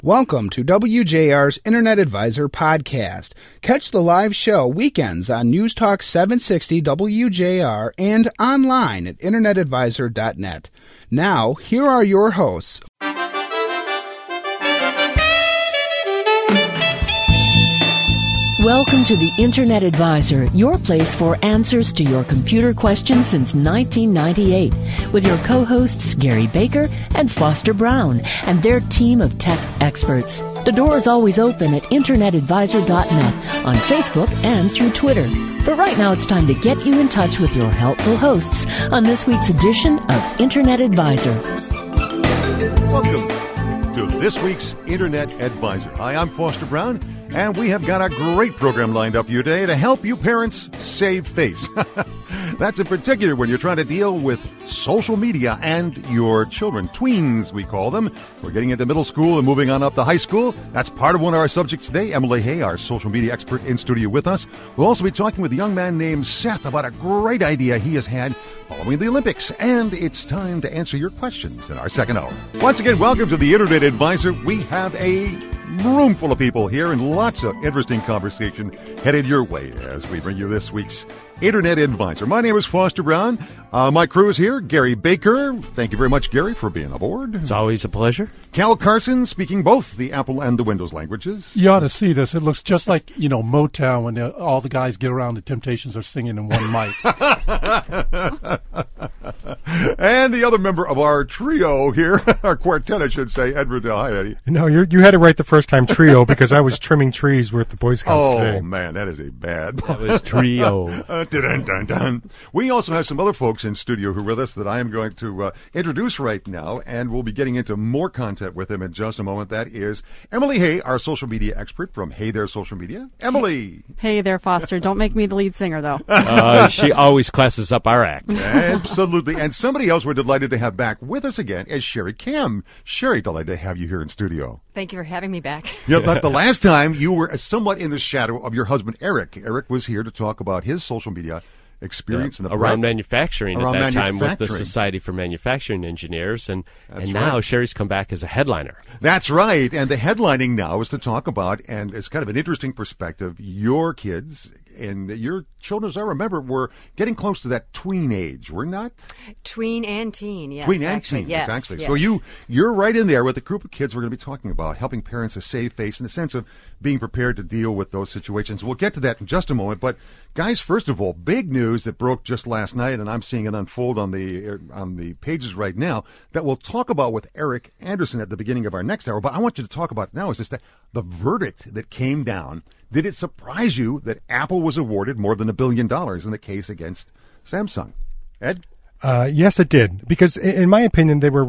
Welcome to WJR's Internet Advisor podcast. Catch the live show weekends on News Talk 760 WJR and online at internetadvisor.net. Now, here are your hosts. Welcome to the Internet Advisor, your place for answers to your computer questions since 1998, with your co-hosts Gary Baker and Foster Brown and their team of tech experts. The door is always open at internetadvisor.net, on Facebook and through Twitter. But right now it's time to get you in touch with your helpful hosts on this week's edition of Internet Advisor. Welcome to this week's Internet Advisor. Hi, I'm Foster Brown. And we have got a great program lined up for you today to help you parents save face. That's in particular when you're trying to deal with social media and your children. Tweens, we call them. We're getting into middle school and moving on up to high school. That's part of one of our subjects today. Emily Hay, our social media expert, in studio with us. We'll also be talking with a young man named Seth about a great idea he has had following the Olympics. And it's time to answer your questions in our second hour. Once again, welcome to the Internet Advisor. We have a room full of people here and lots of interesting conversation headed your way as we bring you this week's Internet Advisor. My name is Foster Brown. My crew is here. Gary Baker. Thank you very much, Gary, for being aboard. It's always a pleasure. Cal Carson, speaking both the Apple and the Windows languages. You ought to see this. It looks just like, Motown when all the guys get around, the Temptations are singing in one mic. And the other member of our trio here, our quartet, I should say, Edward. Hi, Eddie. No, you had it right the first time, trio, because I was trimming trees with the Boy Scouts today. Oh, man, that is a bad... That was trio. Dun, dun, dun. We also have some other folks in studio who are with us that I am going to introduce right now, and we'll be getting into more content with them in just a moment. That is Emily Hay, our social media expert from Hey There Social Media. Emily. Hey there, Foster. Don't make me the lead singer, though. She always classes up our act. Absolutely. And somebody else we're delighted to have back with us again is Sherry Kim. Sherry, delighted to have you here in studio. Thank you for having me back. Yeah, but the last time you were somewhat in the shadow of your husband, Eric. Eric was here to talk about his social media experience in the around manufacturing around at that time with the manufacturing. Society for Manufacturing Engineers, and now right. Sherry's come back as a headliner. That's right, and the headlining now is to talk about, and it's kind of an interesting perspective, your kids and your children, as I remember, were getting close to that tween age, were not? Tween and teen, yes. Tween and actually, teen, yes, exactly. yes. So you're right in there with the group of kids we're going to be talking about, helping parents to save face in the sense of being prepared to deal with those situations. We'll get to that in just a moment, but guys, first of all, big news that broke just last night, and I'm seeing it unfold on the pages right now, that we'll talk about with Eric Anderson at the beginning of our next hour, but I want you to talk about now is just the verdict that came down. Did it surprise you that Apple was awarded more than $1 billion in the case against Samsung? Ed? Yes, it did. Because in my opinion, they were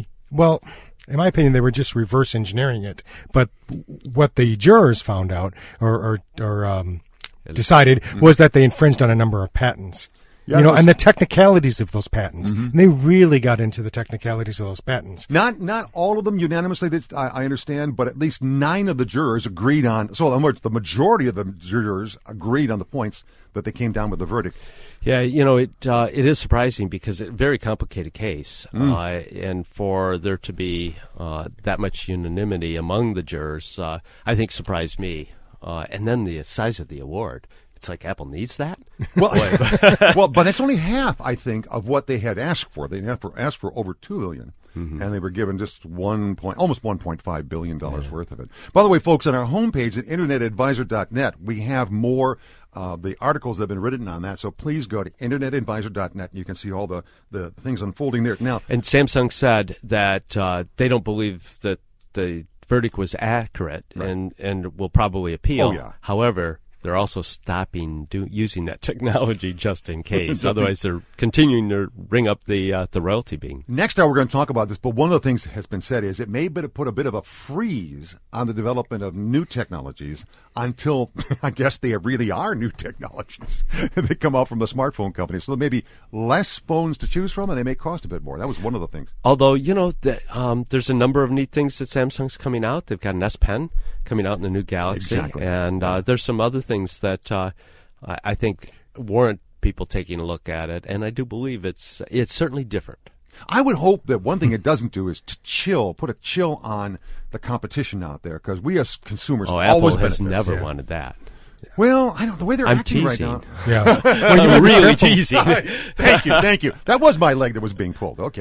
just reverse engineering it. But what the jurors found out or decided was that they infringed on a number of patents. Yeah, and the technicalities of those patents. Mm-hmm. And they really got into the technicalities of those patents. Not all of them unanimously, I understand, but at least 9 of the jurors agreed on. So, in other words, the majority of the jurors agreed on the points that they came down with the verdict. Yeah, it is surprising because it's a very complicated case, and for there to be that much unanimity among the jurors, I think surprised me. And then the size of the award. It's like Apple needs that? Well, but that's only half, I think, of what they had asked for. They had asked for over $2 billion, and they were given just almost $1.5 billion worth of it. By the way, folks, on our homepage at internetadvisor.net, we have more the articles that have been written on that. So please go to internetadvisor.net. You can see all the things unfolding there. Now, and Samsung said that they don't believe that the verdict was accurate, right, and will probably appeal. Oh, yeah. However, they're also stopping using that technology just in case. Otherwise, they're continuing to ring up the royalty being. Next hour, we're going to talk about this, but one of the things that has been said is it may put a bit of a freeze on the development of new technologies until, I guess, they really are new technologies. They come out from the smartphone companies. So there may be less phones to choose from, and they may cost a bit more. That was one of the things. Although, there's a number of neat things that Samsung's coming out. They've got an S Pen coming out in the new Galaxy. Exactly. And there's some other things that I think warrant people taking a look at it. And I do believe it's certainly different. I would hope that one thing it doesn't do is to put a chill on the competition out there, because we as consumers Apple always has benefit. never wanted that. Well, I don't. The way they're I'm acting teasing. right now. Yeah. Well, you're really teasing. Thank you. That was my leg that was being pulled. Okay.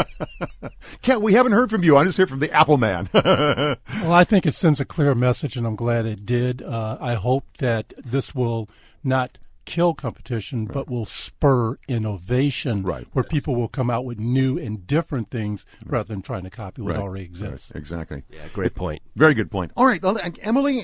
Kent, we haven't heard from you. I just heard from the Apple man. Well, I think it sends a clear message, and I'm glad it did. I hope that this will not kill competition, but will spur innovation, where people will come out with new and different things rather than trying to copy what already exists. Right. Exactly. Yeah, great point. Very good point. All right, Emily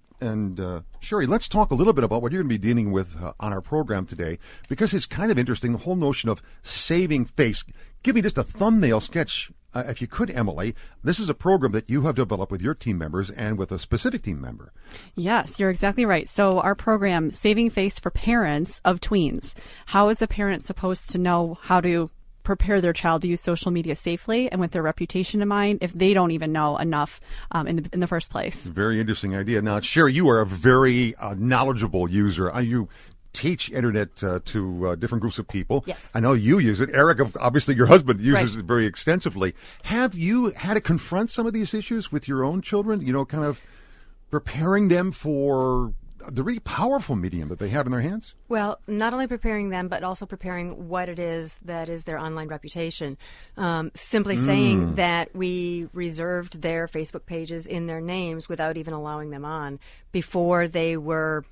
and Sherry, let's talk a little bit about what you're going to be dealing with on our program today, because it's kind of interesting, the whole notion of saving face. Give me just a thumbnail sketch, if you could, Emily. This is a program that you have developed with your team members and with a specific team member. Yes, you're exactly right. So our program, Saving Face for Parents of Tweens. How is a parent supposed to know how to prepare their child to use social media safely and with their reputation in mind if they don't even know enough in the first place? Very interesting idea. Now, Sherry, you are a very knowledgeable user. You teach internet to different groups of people. Yes. I know you use it. Eric, obviously your husband, uses it very extensively. Have you had to confront some of these issues with your own children, kind of preparing them for the really powerful medium that they have in their hands? Well, not only preparing them, but also preparing what it is that is their online reputation. Simply saying that we reserved their Facebook pages in their names without even allowing them on before they were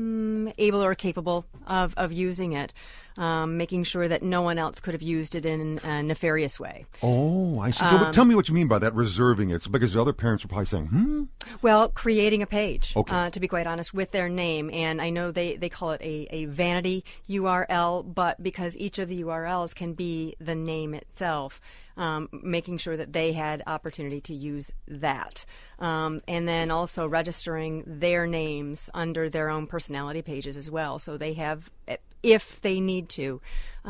able or capable of using it, making sure that no one else could have used it in a nefarious way. Oh, I see. So tell me what you mean by that, reserving it, because the other parents are probably saying, Well, creating a page, okay. To be quite honest, with their name. And I know they call it a vanity URL, but because each of the URLs can be the name itself, making sure that they had opportunity to use that. And then also registering their names under their own personality pages as well. So they have, if they need to,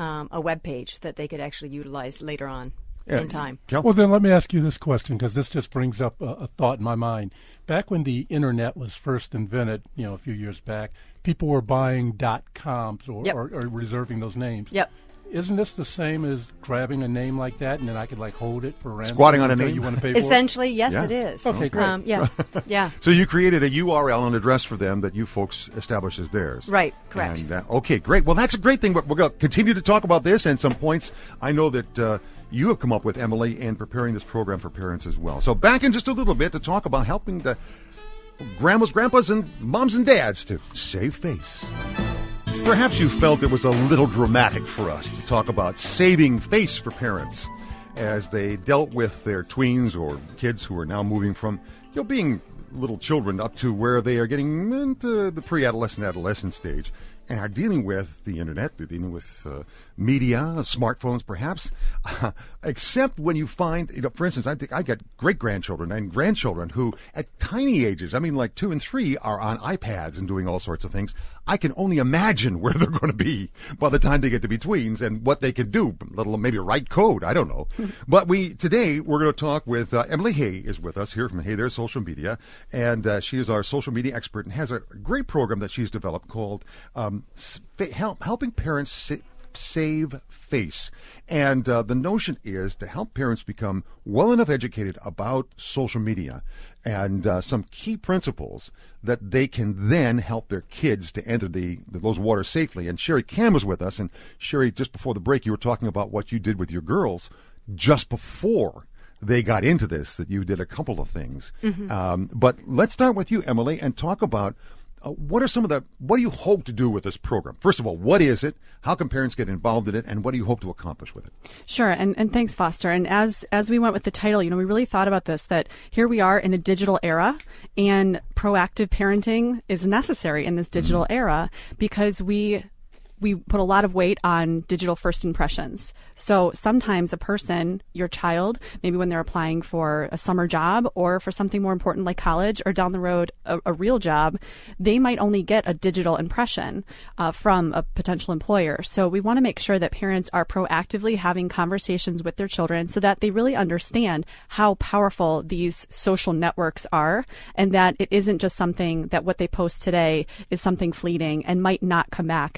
a web page that they could actually utilize later on in time. Well, then let me ask you this question, because this just brings up a thought in my mind. Back when the internet was first invented, a few years back, people were buying .coms or reserving those names. Yep. Isn't this the same as grabbing a name like that and then I could hold it for random? Squatting on a name? You want to pay for Essentially, yes, Yeah. it is. Okay, great. Yeah. So you created a URL and address for them that you folks established as theirs. Right, correct. And, okay, great. Well, that's a great thing, but we're going to continue to talk about this and some points I know that you have come up with, Emily, in preparing this program for parents as well. So back in just a little bit to talk about helping the grandmas, grandpas, and moms and dads to save face. Perhaps you felt it was a little dramatic for us to talk about saving face for parents as they dealt with their tweens or kids who are now moving from being little children up to where they are getting into the pre-adolescent, adolescent stage and are dealing with the internet, they're dealing with media, smartphones perhaps, except when you find, for instance, I got great-grandchildren and grandchildren who at tiny ages, like 2 and 3, are on iPads and doing all sorts of things. I can only imagine where they're going to be by the time they get to be tweens and what they can do, let alone maybe write code. I don't know. But today we're going to talk with Emily Hay is with us here from Hey There Social Media, and she is our social media expert and has a great program that she's developed called Helping Parents Save Face. And the notion is to help parents become well enough educated about social media and some key principles that they can then help their kids to enter those waters safely. And Sherry Cam was with us. And Sherry, just before the break, you were talking about what you did with your girls just before they got into this, that you did a couple of things. Mm-hmm. But let's start with you, Emily, and talk about what do you hope to do with this program? First of all, what is it? How can parents get involved in it? And what do you hope to accomplish with it? Sure. And thanks, Foster. And as we went with the title, we really thought about this, that here we are in a digital era and proactive parenting is necessary in this digital era because we put a lot of weight on digital first impressions. So sometimes a person, your child, maybe when they're applying for a summer job or for something more important like college or down the road, a real job, they might only get a digital impression from a potential employer. So we want to make sure that parents are proactively having conversations with their children so that they really understand how powerful these social networks are and that it isn't just something that what they post today is something fleeting and might not come back. Now,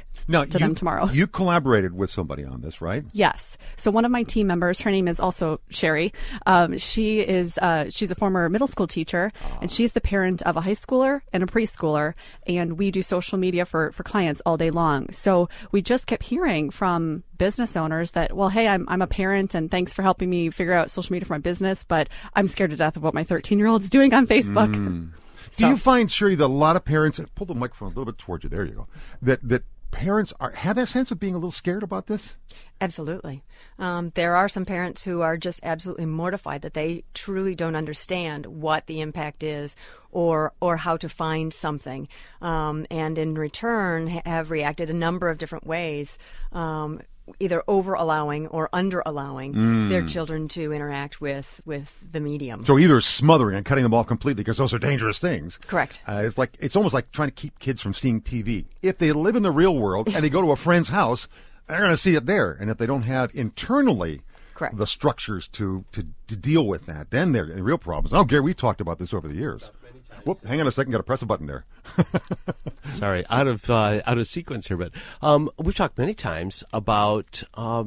to them tomorrow. You collaborated with somebody on this, right? Yes. So one of my team members, her name is also Sherry. She's a former middle school teacher, and she's the parent of a high schooler and a preschooler, and we do social media for clients all day long. So we just kept hearing from business owners that, well, hey, I'm a parent, and thanks for helping me figure out social media for my business, but I'm scared to death of what my 13-year-old's doing on Facebook. Do you find, Sherry, that a lot of parents, pull the microphone a little bit towards you, there you go, that parents have that sense of being a little scared about this? Absolutely. There are some parents who are just absolutely mortified that they truly don't understand what the impact is or how to find something, and in return have reacted a number of different ways, either over-allowing or under-allowing their children to interact with the medium. So either smothering and cutting them off completely, because those are dangerous things. Correct. It's almost like trying to keep kids from seeing TV. If they live in the real world and they go to a friend's house, they're going to see it there. And if they don't have internally Correct. the structures to deal with that, then they're in real problems. Oh, Gary, we've talked about this over the years. Whoop, hang on a second, got to press a button there. Sorry, out of sequence here, but we've talked many times about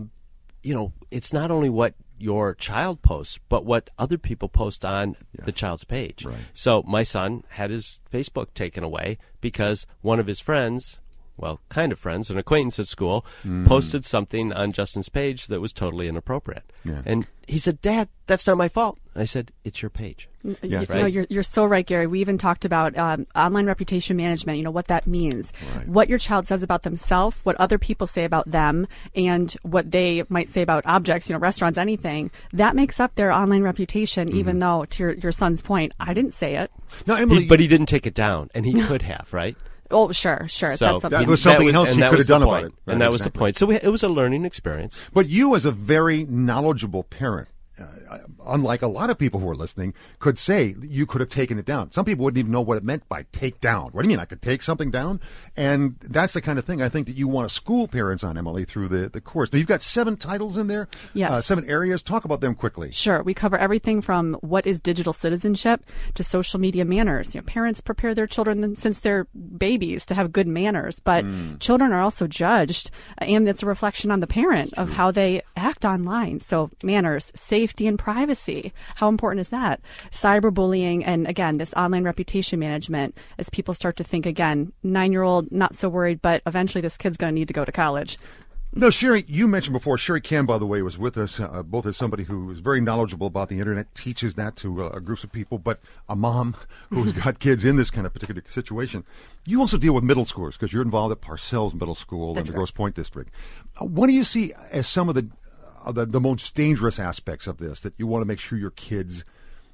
it's not only what your child posts, but what other people post on the child's page. Right. So my son had his Facebook taken away because one of his friends, well, kind of friends, an acquaintance at school, posted something on Justin's page that was totally inappropriate. Yeah. And he said, "Dad, that's not my fault." I said, "It's your page." Yes. Right? You're so right, Gary. We even talked about online reputation management, what that means. Right. What your child says about themselves, what other people say about them, and what they might say about objects, restaurants, anything. That makes up their online reputation, even though, to your son's point, I didn't say it. Now, Emily, but he didn't take it down, and he could have, right? Oh, sure. So That's something. that was something else he could have done about it. Right, and that was the point. So it was a learning experience. But you, as a very knowledgeable parent, unlike a lot of people who are listening, could say you could have taken it down. Some people wouldn't even know what it meant by take down. What do you mean, I could take something down? And that's the kind of thing I think that you want to school parents on, Emily, through the course. Now, you've got 7 titles in there, Yes. 7 areas. Talk about them quickly. Sure. We cover everything from what is digital citizenship to social media manners. Parents prepare their children since they're babies to have good manners, but children are also judged, and it's a reflection on the parent of how they act online. So manners, safety, and privacy. How important is that? Cyberbullying, and again, this online reputation management, as people start to think, again, 9-year-old, not so worried, but eventually this kid's going to need to go to college. No, Sherry, you mentioned before, Sherry Kam, by the way, was with us, both as somebody who is very knowledgeable about the Internet, teaches that to groups of people, but a mom who's got kids in this kind of particular situation. You also deal with middle schoolers, because you're involved at Parcells Middle School in the Grosse Pointe District. What do you see as some of the most dangerous aspects of this that you want to make sure your kids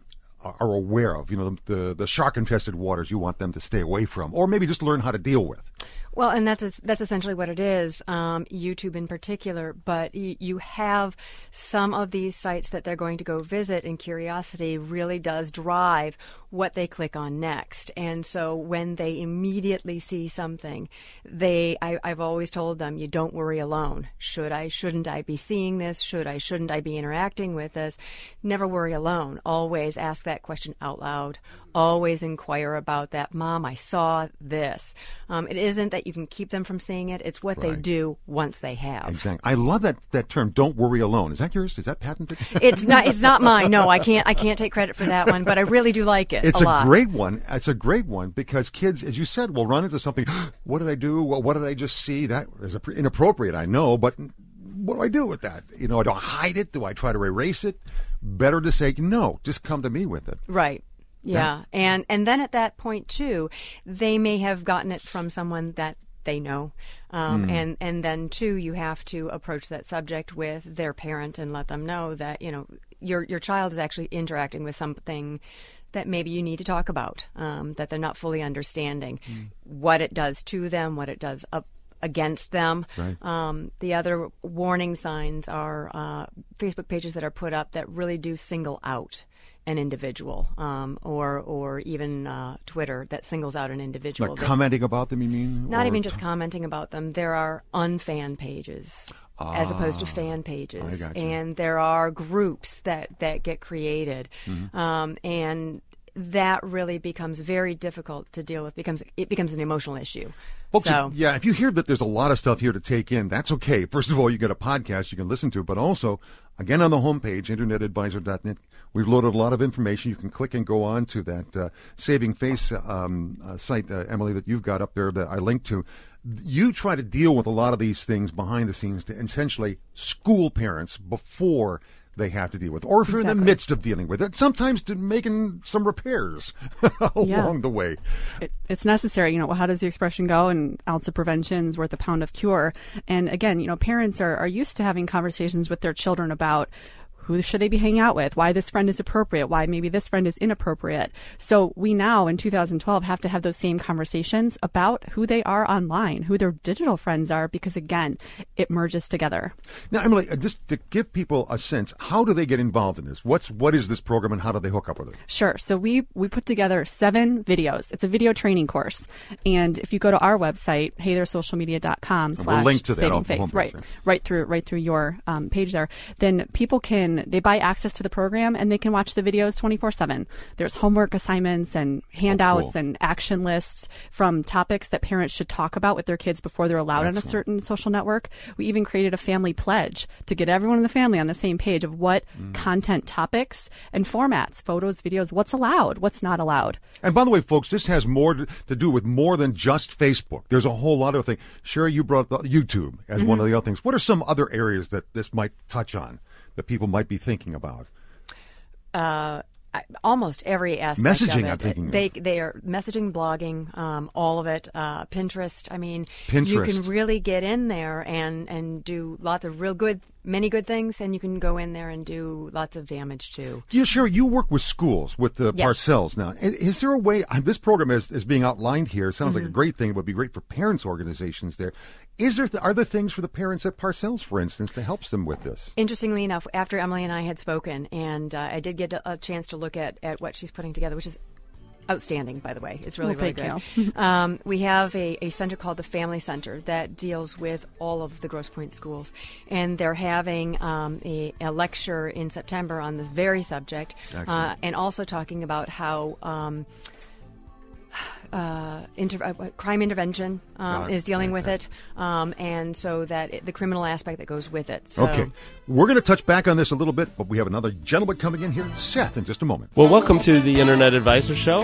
are aware of? The shark-infested waters you want them to stay away from, or maybe just learn how to deal with. Well, and that's essentially what it is, YouTube in particular. But you have some of these sites that they're going to go visit, and curiosity really does drive what they click on next. And so when they immediately see something, I've always told them, you don't worry alone. Shouldn't I be seeing this? Shouldn't I be interacting with this? Never worry alone. Always ask that question out loud. Always inquire about that. Mom, I saw this. It isn't that you can keep them from seeing it. It's what they do once they have. Exactly. I love that term, don't worry alone. Is that yours? Is that patented? It's not mine. No, I can't take credit for that one, but I really do like it. It's a lot. Great one. It's a great one because kids, as you said, will run into something. What did I do? What did I just see? That is inappropriate, I know, but what do I do with that? Do I hide it? Do I try to erase it? Better to say, no, just come to me with it. Right. Yeah. And then at that point, too, they may have gotten it from someone that they know. And then, too, you have to approach that subject with their parent and let them know that, your child is actually interacting with something that maybe you need to talk about, that they're not fully understanding what it does to them, what it does against them. Right. The other warning signs are Facebook pages that are put up that really do single out an individual, or even Twitter that singles out an individual. Like commenting about them, you mean? Not even just commenting about them. There are unfan pages as opposed to fan pages. I gotcha. And there are groups that get created. And that really becomes very difficult to deal with. It becomes an emotional issue. Folks, if you hear that there's a lot of stuff here to take in, that's okay. First of all, you get a podcast you can listen to, but also, again, on the homepage, internetadvisor.net, we've loaded a lot of information. You can click and go on to that Saving Face site, Emily, that you've got up there that I linked to. You try to deal with a lot of these things behind the scenes to essentially school parents before they have to deal with, or if you're in the midst of dealing with it, sometimes to making some repairs along the way. It's necessary. How does the expression go? An ounce of prevention is worth a pound of cure. And again, parents are used to having conversations with their children about who should they be hanging out with, why this friend is appropriate, why maybe this friend is inappropriate. So we now, in 2012, have to have those same conversations about who they are online, who their digital friends are, because, again, it merges together. Now, Emily, just to give people a sense, how do they get involved in this? What is this program, and how do they hook up with it? Sure. So we put together 7 videos. It's a video training course. And if you go to our website, heytheresocialmedia.com/ we'll link to that Saving Face, right through your page there, then people they buy access to the program and they can watch the videos 24/7. There's homework assignments and handouts and action lists from topics that parents should talk about with their kids before they're allowed on a certain social network. We even created a family pledge to get everyone in the family on the same page of what content topics and formats, photos, videos, what's allowed, what's not allowed. And by the way, folks, this has more to do with more than just Facebook. There's a whole lot of things. Sherry, you brought up YouTube as one of the other things. What are some other areas that this might touch on that people might be thinking about? Almost every aspect messaging, of it. I'm thinking. They are messaging, blogging, all of it. Pinterest. I mean, Pinterest. You can really get in there and do lots of many good things, and you can go in there and do lots of damage too. Yeah, sure. You work with schools, with the Parcells now. Is there a way, this program is being outlined here, sounds like a great thing. It would be great for parents' organizations there. Are there things for the parents at Parcells, for instance, that helps them with this? Interestingly enough, after Emily and I had spoken, and I did get a chance to look at what she's putting together, which is outstanding, by the way. It's really, really good. We have a center called the Family Center that deals with all of the Grosse Pointe schools. And they're having a lecture in September on this very subject, and also talking about how crime intervention is dealing with it, and so that the criminal aspect that goes with it. So. Okay. We're going to touch back on this a little bit, but we have another gentleman coming in here, Seth, in just a moment. Well, welcome to the Internet Advisor Show.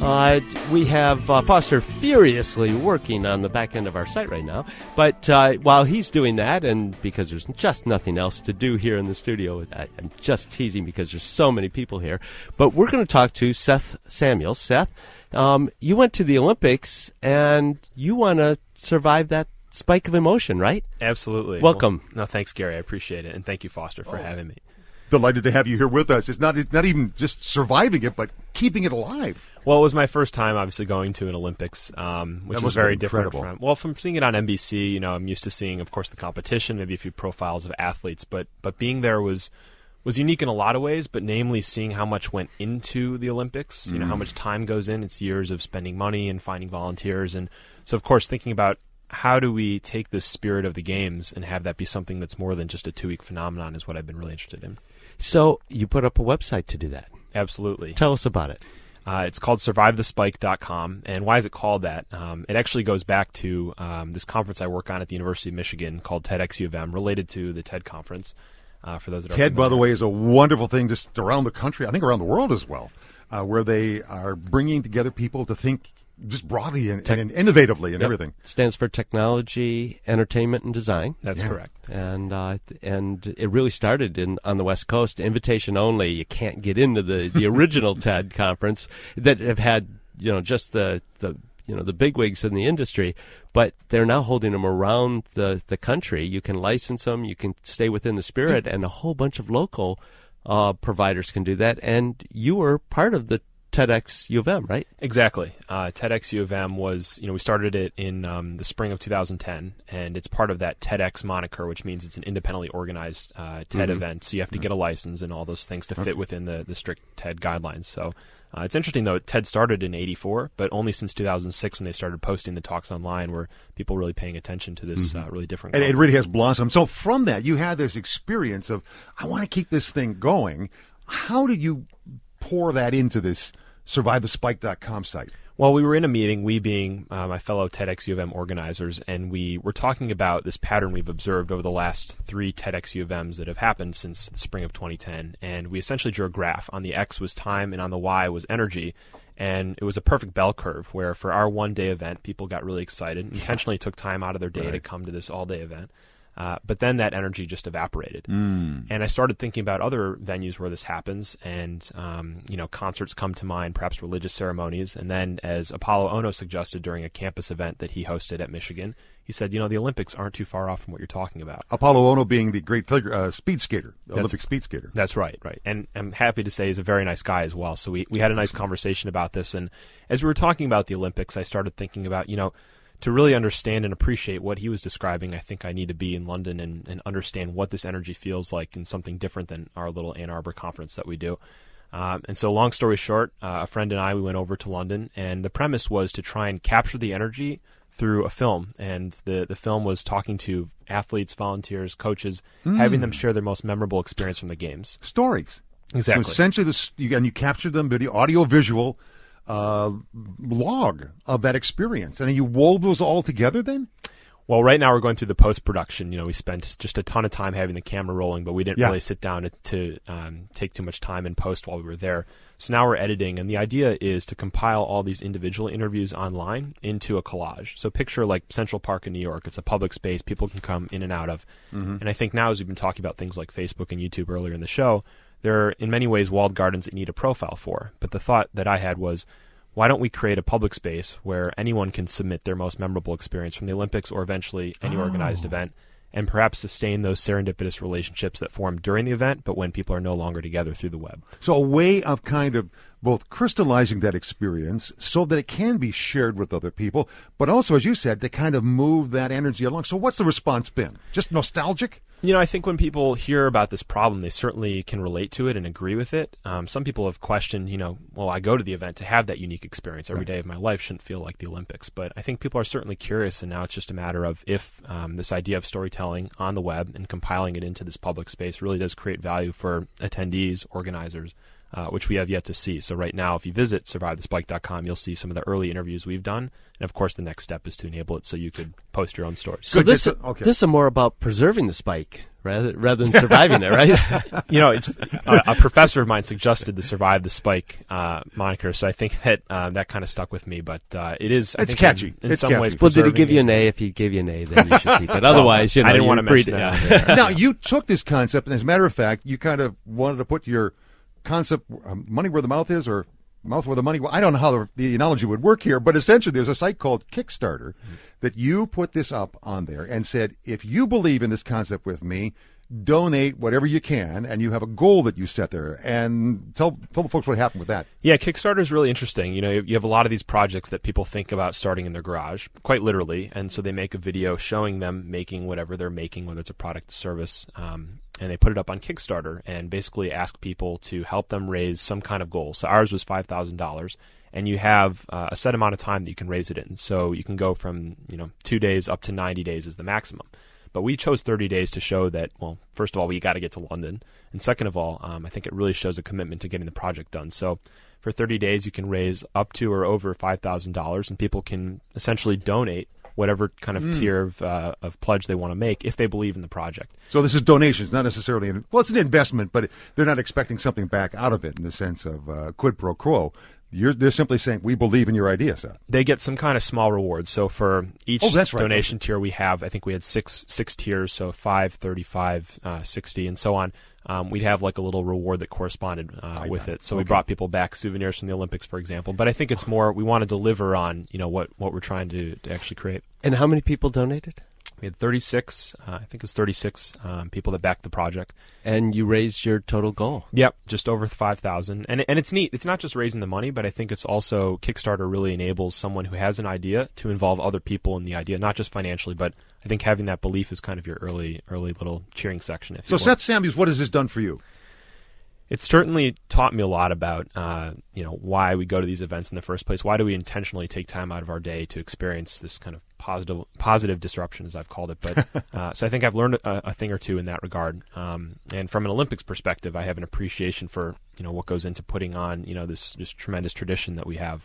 We have Foster furiously working on the back end of our site right now, but while he's doing that, and because there's just nothing else to do here in the studio, I'm just teasing because there's so many people here, but we're going to talk to Seth Samuels. Seth, you went to the Olympics, and you want to survive that spike of emotion, right? Absolutely. Welcome. Well, no, thanks, Gary. I appreciate it, and thank you, Foster, for having me. Delighted to have you here with us. It's not even just surviving it, but keeping it alive. Well, it was my first time, obviously, going to an Olympics, which was very different from seeing it on NBC. I'm used to seeing, of course, the competition, maybe a few profiles of athletes, but being there was unique in a lot of ways, but namely seeing how much went into the Olympics, how much time goes in. It's years of spending money and finding volunteers. And so, of course, thinking about how do we take the spirit of the games and have that be something that's more than just a 2-week phenomenon is what I've been really interested in. So you put up a website to do that. Absolutely. Tell us about it. It's called survivethespike.com. And why is it called that? It actually goes back to this conference I work on at the University of Michigan called TEDx U of M, related to the TED conference. For those that TED, by the way, is a wonderful thing just around the country, I think around the world as well, where they are bringing together people to think just broadly and innovatively and everything. Stands for Technology, Entertainment, and Design. That's correct. And it really started on the West Coast, invitation only. You can't get into the original TED conference that have had just the bigwigs in the industry, but they're now holding them around the country. You can license them, you can stay within the spirit, and a whole bunch of local providers can do that. And you were part of the TEDx U of M, right? Exactly. TEDx U of M was, we started it in the spring of 2010, and it's part of that TEDx moniker, which means it's an independently organized TED event. So you have to get a license and all those things to fit within the strict TED guidelines. So it's interesting, though, TED started in 1984, but only since 2006 when they started posting the talks online were people really paying attention to this really different conference. And it really has blossomed. So from that, you had this experience of, I want to keep this thing going. How did you pour that into this SurviveTheSpike.com site? Well, we were in a meeting, we being my fellow TEDxUofM organizers, and we were talking about this pattern we've observed over the last 3 TEDxUofMs that have happened since the spring of 2010. And we essentially drew a graph. On the X was time, and on the Y was energy. And it was a perfect bell curve where for our one-day event, people got really excited, intentionally took time out of their day to come to this all-day event. But then that energy just evaporated. And I started thinking about other venues where this happens, and concerts come to mind, perhaps religious ceremonies. And then, as Apollo Ono suggested during a campus event that he hosted at Michigan, he said, the Olympics aren't too far off from what you're talking about. Apollo Ono being the great figure, speed skater, Olympic speed skater. That's right. And I'm happy to say he's a very nice guy as well. So we had a nice conversation about this. And as we were talking about the Olympics, I started thinking about, to really understand and appreciate what he was describing, I think I need to be in London and understand what this energy feels like in something different than our little Ann Arbor conference that we do. And so long story short, a friend and I, we went over to London, and the premise was to try and capture the energy through a film. And the film was talking to athletes, volunteers, coaches, having them share their most memorable experience from the games. Stories. Exactly. So essentially, you captured them, video, audio, visual, log of that experience, and you wove those all together then? Well, right now we're going through the post-production. We spent just a ton of time having the camera rolling, but we didn't really sit down to take too much time in post while we were there. So now we're editing, and the idea is to compile all these individual interviews online into a collage. So picture like Central Park in New York. It's a public space people can come in and out of. And I think now, as we've been talking about things like Facebook and YouTube earlier in the show, there are, in many ways, walled gardens that you need a profile for. But the thought that I had was, why don't we create a public space where anyone can submit their most memorable experience from the Olympics or eventually any organized event, and perhaps sustain those serendipitous relationships that form during the event, but when people are no longer together through the web. So a way of kind of both crystallizing that experience so that it can be shared with other people, but also, as you said, to kind of move that energy along. So what's the response been? Just nostalgic? I think when people hear about this problem, they certainly can relate to it and agree with it. Some people have questioned, well, I go to the event to have that unique experience every day of my life. Shouldn't feel like the Olympics. But I think people are certainly curious, and now it's just a matter of if this idea of storytelling on the web and compiling it into this public space really does create value for attendees, organizers, which we have yet to see. So right now, if you visit SurviveTheSpike.com, you'll see some of the early interviews we've done. And of course, the next step is to enable it so you could post your own stories. So this is more about preserving the spike rather than surviving it, right? It's a professor of mine suggested the Survive the Spike moniker, so I think that that kind of stuck with me. But it's catchy. In some ways. Well, did he give you an A? If he gave you an A, then you should keep it. Otherwise, I didn't want to mention that. Now, you took this concept, and as a matter of fact, you kind of wanted to put your concept, money where the mouth is, or mouth where the money. I don't know how the analogy would work here, but essentially there's a site called Kickstarter that you put this up on there and said, if you believe in this concept with me, donate whatever you can, and you have a goal that you set there. And tell the folks what happened with that. Yeah, Kickstarter is really interesting. You have a lot of these projects that people think about starting in their garage, quite literally, and so they make a video showing them making whatever they're making, whether it's a product or service, and they put it up on Kickstarter and basically ask people to help them raise some kind of goal. So ours was $5,000, and you have a set amount of time that you can raise it in. So you can go from 2 days up to 90 days is the maximum. But we chose 30 days to show that, well, first of all, we got to get to London. And second of all, I think it really shows a commitment to getting the project done. So for 30 days, you can raise up to or over $5,000, and people can essentially donate whatever kind of tier of pledge they want to make if they believe in the project. So this is donations, not necessarily it's an investment, but they're not expecting something back out of it in the sense of quid pro quo. They're simply saying, we believe in your idea, Seth. They get some kind of small reward. So for each donation tier we have, I think we had six tiers, so 5, 35, 60, and so on. We'd have like a little reward that corresponded with it. So we brought people back souvenirs from the Olympics, for example. But I think it's more, we want to deliver on what we're trying to actually create. And how many people donated? We had 36, I think it was 36 people that backed the project. And you raised your total goal. Yep, just over 5,000. And it's neat. It's not just raising the money, but I think it's also Kickstarter really enables someone who has an idea to involve other people in the idea, not just financially, but I think having that belief is kind of your early little cheering section. So Seth Samuels, what has this done for you? It's certainly taught me a lot about why we go to these events in the first place. Why do we intentionally take time out of our day to experience this kind of positive disruption, as I've called it. But so I think I've learned a thing or two in that regard. And from an Olympics perspective, I have an appreciation for what goes into putting on this tremendous tradition that we have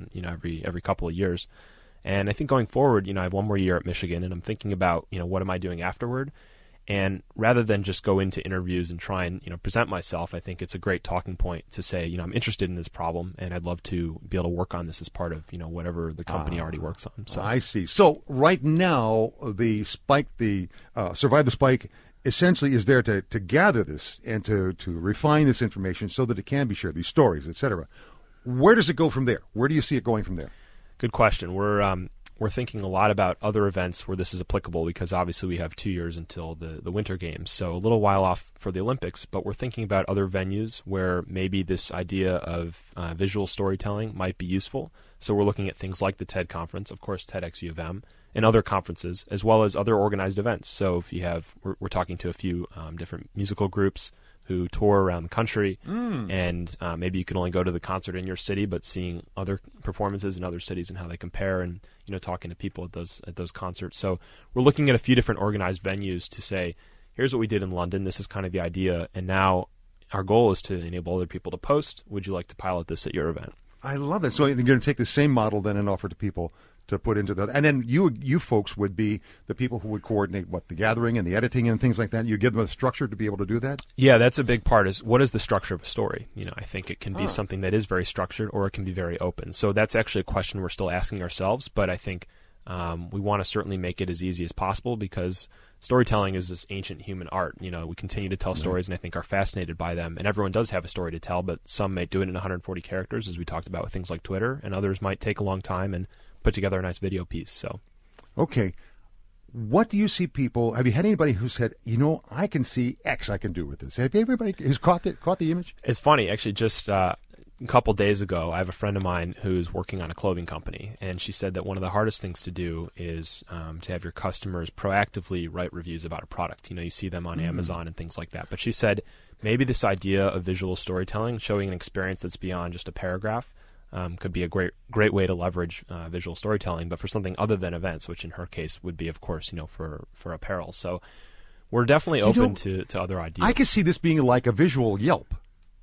every couple of years. And I think going forward, I have one more year at Michigan, and I'm thinking about what am I doing afterward. And rather than just go into interviews and try and present myself, I think it's a great talking point to say, I'm interested in this problem, and I'd love to be able to work on this as part of whatever the company already works on. So I see. So right now, the Spike, Survive the Spike, essentially is there to gather this and to refine this information so that it can be shared, these stories, etc. Where does it go from there? Where do you see it going from there? Good question. We're thinking a lot about other events where this is applicable, because obviously we have 2 years until the Winter Games, so a little while off for the Olympics, but we're thinking about other venues where maybe this idea of visual storytelling might be useful. So we're looking at things like the TED Conference, of course, TEDx U of M, and other conferences, as well as other organized events. So if you have, we're talking to a few different musical groups who tour around the country, and maybe you can only go to the concert in your city, but seeing other performances in other cities and how they compare, and talking to people at those concerts. So we're looking at a few different organized venues to say, here's what we did in London. This is kind of the idea, and now our goal is to enable other people to post. Would you like to pilot this at your event? I love that. So you're going to take the same model then and offer to people to put into that. And then you folks would be the people who would coordinate the gathering and the editing and things like that. You give them a structure to be able to do that? Yeah, that's a big part, is what is the structure of a story? I think it can be something that is very structured, or it can be very open. So that's actually a question we're still asking ourselves, but I think we want to certainly make it as easy as possible, because storytelling is this ancient human art. We continue to tell stories, and I think are fascinated by them. And everyone does have a story to tell, but some may do it in 140 characters, as we talked about with things like Twitter, and others might take a long time and put together a nice video piece. So, okay, what do you see people? Have you had anybody who said, I can see X I can do with this? Have anybody who's caught the image? It's funny, actually. Just a couple days ago, I have a friend of mine who's working on a clothing company, and she said that one of the hardest things to do is to have your customers proactively write reviews about a product. You see them on Amazon and things like that. But she said maybe this idea of visual storytelling, showing an experience that's beyond just a paragraph, could be a great way to leverage visual storytelling, but for something other than events, which in her case would be, of course, for apparel. So we're definitely open to other ideas. I could see this being like a visual Yelp.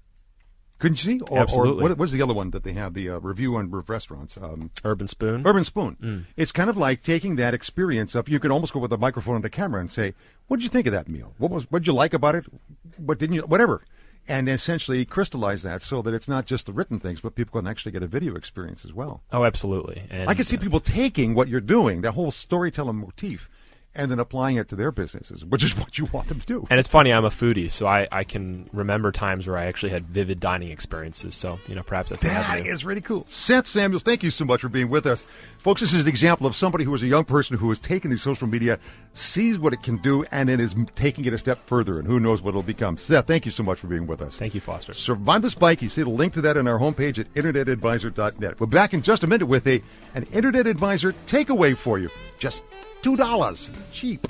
Couldn't you see? Absolutely. Or what's the other one that they have, the review on restaurants? Urban Spoon. Urban Spoon. It's kind of like taking that experience of, you can almost go with a microphone and the camera and say, what did you think of that meal? What did you like about it? What didn't you? Whatever. And essentially crystallize that so that it's not just the written things, but people can actually get a video experience as well. Oh, absolutely. And I can see people taking what you're doing, that whole storytelling motif, and then applying it to their businesses, which is what you want them to do. And it's funny, I'm a foodie, so I can remember times where I actually had vivid dining experiences. So, perhaps that's that is really cool. Seth Samuels, thank you so much for being with us. Folks, this is an example of somebody who is a young person who has taken these social media, sees what it can do, and then is taking it a step further, and who knows what it'll become. Seth, thank you so much for being with us. Thank you, Foster. Survive the Spike. You see the link to that on our homepage at internetadvisor.net. We're back in just a minute with an Internet Advisor takeaway for you. Just $2. Cheap.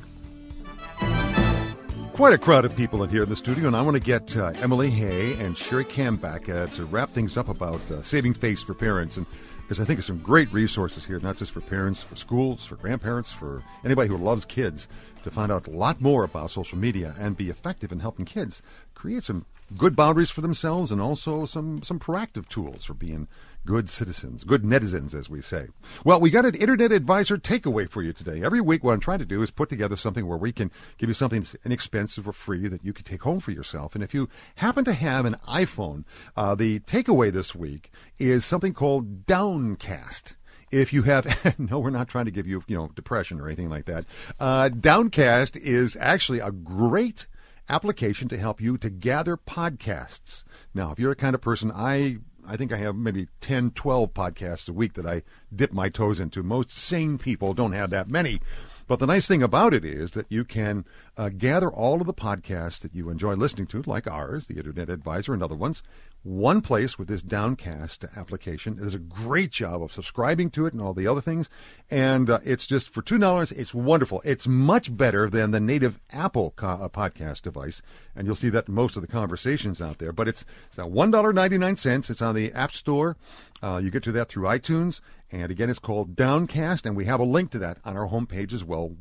Quite a crowd of people in here in the studio, and I want to get Emily Hay and Sherry Cam back to wrap things up about saving face for parents, and because I think there's some great resources here, not just for parents, for schools, for grandparents, for anybody who loves kids, to find out a lot more about social media and be effective in helping kids create some good boundaries for themselves, and also some proactive tools for being good citizens, good netizens, as we say. Well, we got an Internet Advisor takeaway for you today. Every week what I'm trying to do is put together something where we can give you something that's inexpensive or free that you can take home for yourself. And if you happen to have an iPhone, the takeaway this week is something called Downcast. If you have, no, we're not trying to give you, depression or anything like that. Downcast is actually a great application to help you to gather podcasts. Now, if you're the kind of person, I think I have maybe 10, 12 podcasts a week that I dip my toes into. Most sane people don't have that many. But the nice thing about it is that you can gather all of the podcasts that you enjoy listening to, like ours, the Internet Advisor and other ones, one place with this Downcast application. It does a great job of subscribing to it and all the other things. And it's just for $2. It's wonderful. It's much better than the native Apple podcast device. And you'll see that in most of the conversations out there. But it's $1.99. It's on the App Store You get to that through iTunes. And again, it's called Downcast, and we have a link to that on our homepage as well,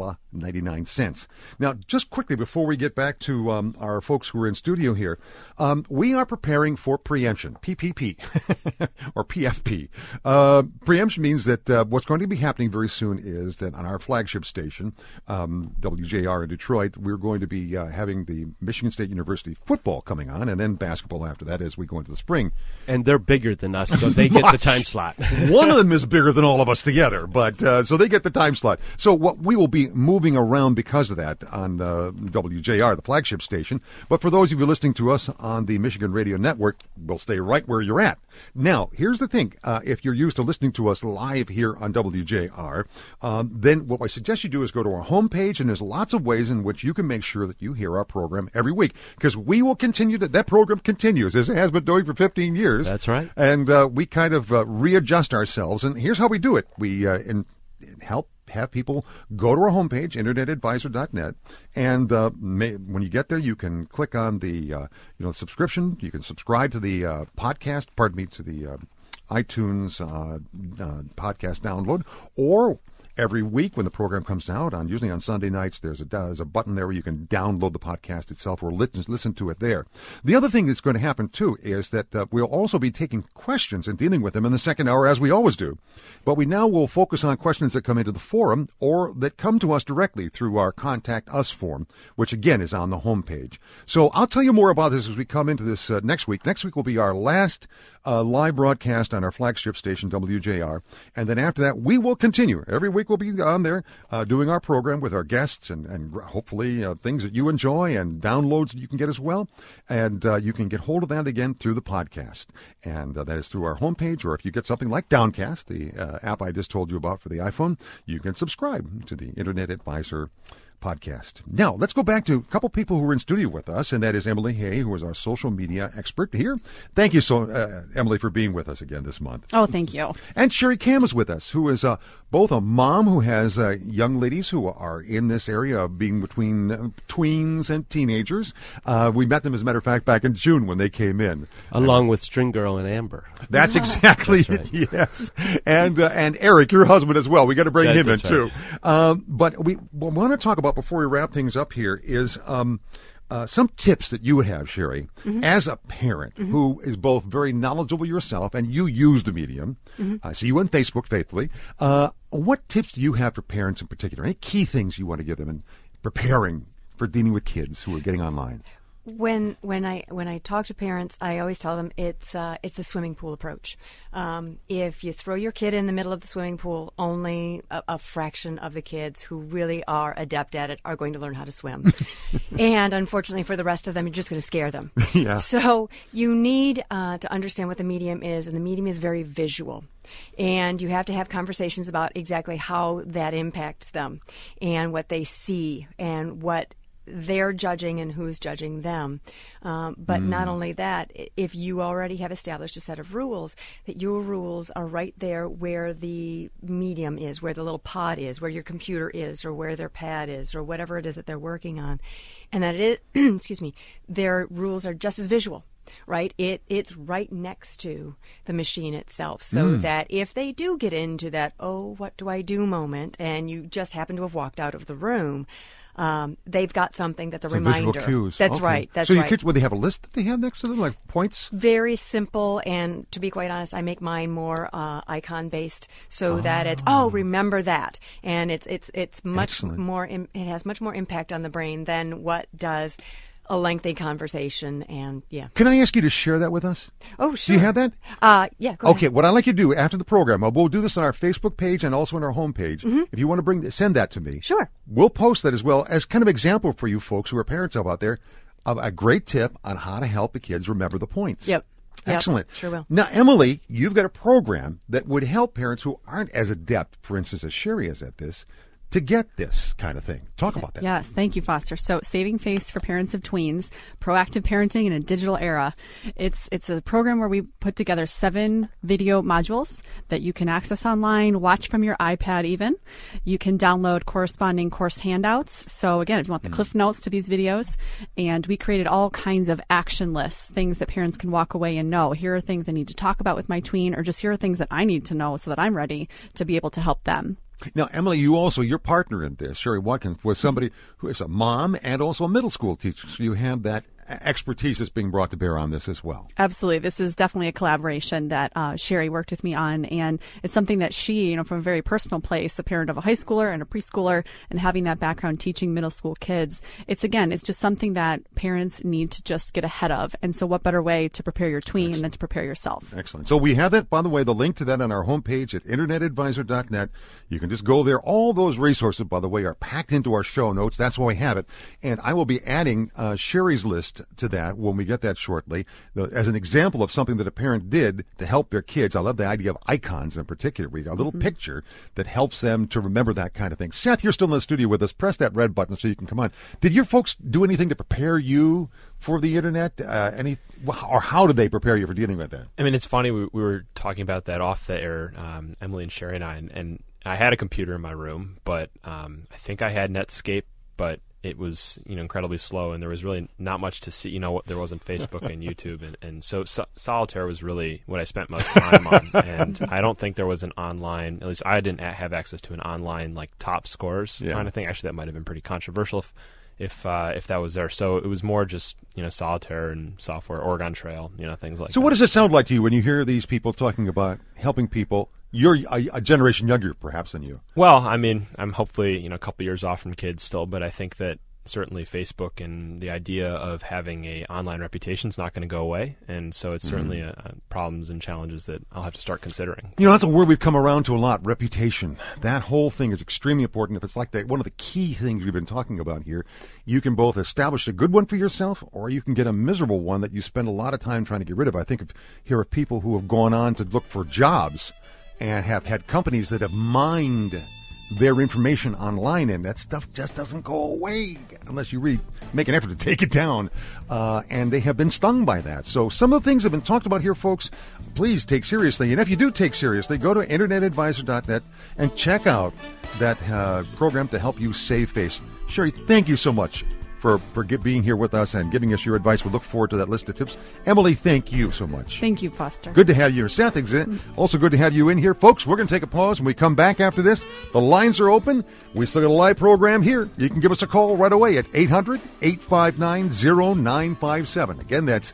$1.99. Now, just quickly before we get back to our folks who are in studio here, we are preparing for preemption, PPP, or PFP. Preemption means that what's going to be happening very soon is that on our flagship station, WJR in Detroit, we're going to be having the Michigan State University football coming on, and then basketball after that as we go into the spring. And they're bigger than us, so they get the time slot. One of them is bigger than all of us together, but so they get the time slot. So what we will be moving around because of that on WJR, the flagship station. But for those of you listening to us on the Michigan Radio Network, we'll stay right where you're at. Now, here's the thing. If you're used to listening to us live here on WJR, then what I suggest you do is go to our homepage, and there's lots of ways in which you can make sure that you hear our program every week, because we will continue that program continues, as it has been doing for 15 years. That's right. And we kind of readjust ourselves. And here's how we do it. We help have people go to our homepage, internetadvisor.net, and when you get there, you can click on the subscription. You can subscribe to the podcast, to the iTunes podcast download, or every week when the program comes out, usually on Sunday nights, there's a button there where you can download the podcast itself or listen to it there. The other thing that's going to happen, too, is that we'll also be taking questions and dealing with them in the second hour, as we always do. But we now will focus on questions that come into the forum or that come to us directly through our Contact Us form, which, again, is on the homepage. So I'll tell you more about this as we come into this next week. Next week will be our last live broadcast on our flagship station, WJR. And then after that, we will continue. Every week we'll be on there doing our program with our guests and hopefully things that you enjoy and downloads that you can get as well. And you can get hold of that again through the podcast. And that is through our homepage, or if you get something like Downcast, the app I just told you about for the iPhone, you can subscribe to the Internet Advisor podcast. Now, let's go back to a couple people who are in studio with us, and that is Emily Hay, who is our social media expert here. Thank you, Emily, for being with us again this month. Oh, thank you. And Sherry Kam is with us, who is both a mom who has young ladies who are in this area of being between tweens and teenagers. We met them, as a matter of fact, back in June when they came in. Along with String Girl and Amber. That's exactly That's it, yes. And Eric, your husband as well. We got to bring him in, too. But we want to talk about, before we wrap things up here, is some tips that you would have, Sherry, as a parent who is both very knowledgeable yourself, and you use the medium. I see you on Facebook faithfully. What tips do you have for parents in particular? Any key things you want to give them in preparing for dealing with kids who are getting online? When I talk to parents, I always tell them it's the swimming pool approach. If you throw your kid in the middle of the swimming pool, only a fraction of the kids who really are adept at it are going to learn how to swim. And unfortunately for the rest of them, you're just going to scare them. Yeah. So you need to understand what the medium is, and the medium is very visual. And you have to have conversations about exactly how that impacts them and what they see and what they're judging and who's judging them. But not only that, if you already have established a set of rules, that your rules are right there where the medium is, where the little pod is, where your computer is, or where their pad is, or whatever it is that they're working on. And that it is, excuse me, their rules are just as visual. Right? It's right next to the machine itself, so that if they do get into that, oh, what do I do moment, and you just happen to have walked out of the room, they've got something that's a reminder. Visual cues. That's okay. Right. That's so your right. kids, will they have a list that they have next to them, like points? Very simple, and to be quite honest, I make mine more icon based, so that it's remember that, and it's much Excellent. more. It has much more impact on the brain than what does a lengthy conversation. And yeah. Can I ask you to share that with us? Oh, sure. Do you have that? Yeah, go Okay, ahead. what I'd like you to do after the program, we'll do this on our Facebook page and also on our homepage. If you want to send that to me. Sure. We'll post that as well as kind of example for you folks who are parents out there of a great tip on how to help the kids remember the points. Yep. Excellent. Sure will. Now, Emily, you've got a program that would help parents who aren't as adept, for instance, as Sherry is at this, to get this kind of thing. Talk about that. Yes, thank you, Foster. So, Saving Face for Parents of Tweens, Proactive Parenting in a Digital Era. It's a program where we put together 7 video modules that you can access online, watch from your iPad even. You can download corresponding course handouts. So, again, if you want the cliff notes to these videos, and we created all kinds of action lists, things that parents can walk away and know. Here are things I need to talk about with my tween, or just here are things that I need to know so that I'm ready to be able to help them. Now, Emily, your partner in this, Sherry Watkins, was somebody who is a mom and also a middle school teacher. So you have that expertise that's being brought to bear on this as well. Absolutely. This is definitely a collaboration that Sherry worked with me on, and it's something that she, from a very personal place, a parent of a high schooler and a preschooler, and having that background teaching middle school kids, it's just something that parents need to just get ahead of. And so what better way to prepare your tween than to prepare yourself? Excellent. So we have that, by the way, the link to that on our homepage at internetadvisor.net. You can just go there. All those resources, by the way, are packed into our show notes. That's why we have it. And I will be adding Sherry's list to that when we get that shortly, as an example of something that a parent did to help their kids. I love the idea of icons in particular. We got a little picture that helps them to remember that kind of thing. Seth, you're still in the studio with us. Press that red button so you can come on. Did your folks do anything to prepare you for the internet? Or how did they prepare you for dealing with that? I mean, it's funny. We were talking about that off the air, Emily and Sherry and I, and I had a computer in my room, but I think I had Netscape, but it was, incredibly slow, and there was really not much to see. There wasn't Facebook and YouTube, and so Solitaire was really what I spent most time on. And I don't think there was an online, at least I didn't have access to an online like top scores kind of thing. Actually, that might have been pretty controversial if that was there. So it was more just Solitaire and software, Oregon Trail, things like that. So what does it sound like to you when you hear these people talking about helping people? You're a generation younger, perhaps, than you. Well, I mean, I'm hopefully, a couple years off from kids still, but I think that certainly Facebook and the idea of having a online reputation is not going to go away, and so it's certainly problems and challenges that I'll have to start considering. That's a word we've come around to a lot, reputation. That whole thing is extremely important. If it's like one of the key things we've been talking about here, you can both establish a good one for yourself, or you can get a miserable one that you spend a lot of time trying to get rid of. I think here of people who have gone on to look for jobs and have had companies that have mined their information online, and that stuff just doesn't go away unless you really make an effort to take it down. And they have been stung by that. So some of the things have been talked about here, folks. Please take seriously. And if you do take seriously, go to internetadvisor.net and check out that program to help you save face. Sherry, thank you so much for being here with us and giving us your advice. We look forward to that list of tips. Emily, thank you so much. Thank you, Foster. Good to have you here. Seth, also good to have you in here. Folks, we're going to take a pause. When we come back after this, the lines are open. We still got a live program here. You can give us a call right away at 800-859-0957. Again, that's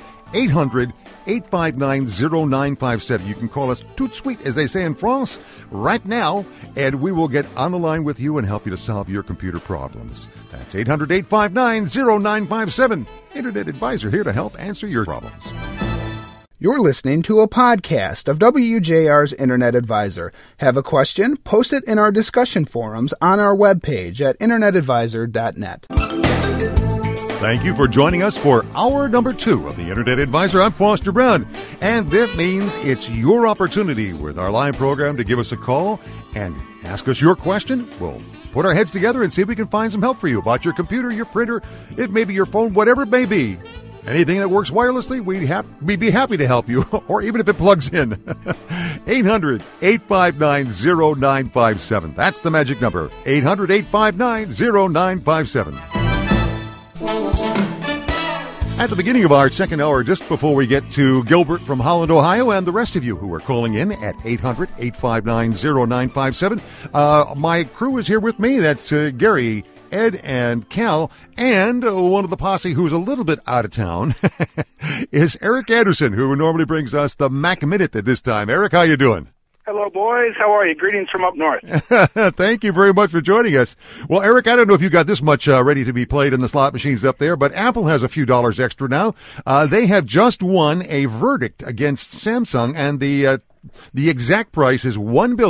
800-859-0957. You can call us tout de suite, as they say in France, right now, and we will get on the line with you and help you to solve your computer problems. That's 800-859-0957. Internet Advisor here to help answer your problems. You're listening to a podcast of WJR's Internet Advisor. Have a question? Post it in our discussion forums on our webpage at internetadvisor.net. Thank you for joining us for hour number 2 of the Internet Advisor. I'm Foster Brown, and that means it's your opportunity with our live program to give us a call and ask us your question. We'll put our heads together and see if we can find some help for you about your computer, your printer, it may be your phone, whatever it may be. Anything that works wirelessly, we'd be happy to help you, or even if it plugs in. 800-859-0957. That's the magic number, 800-859-0957. At the beginning of our second hour, just before we get to Gilbert from Holland, Ohio, and the rest of you who are calling in at 800-859-0957, my crew is here with me. That's Gary, Ed, and Cal, and one of the posse who's a little bit out of town is Eric Anderson, who normally brings us the Mac Minute at this time. Eric, how you doing? Hello, boys. How are you? Greetings from up north. Thank you very much for joining us. Well, Eric, I don't know if you got this much ready to be played in the slot machines up there, but Apple has a few dollars extra now. They have just won a verdict against Samsung, and the exact price is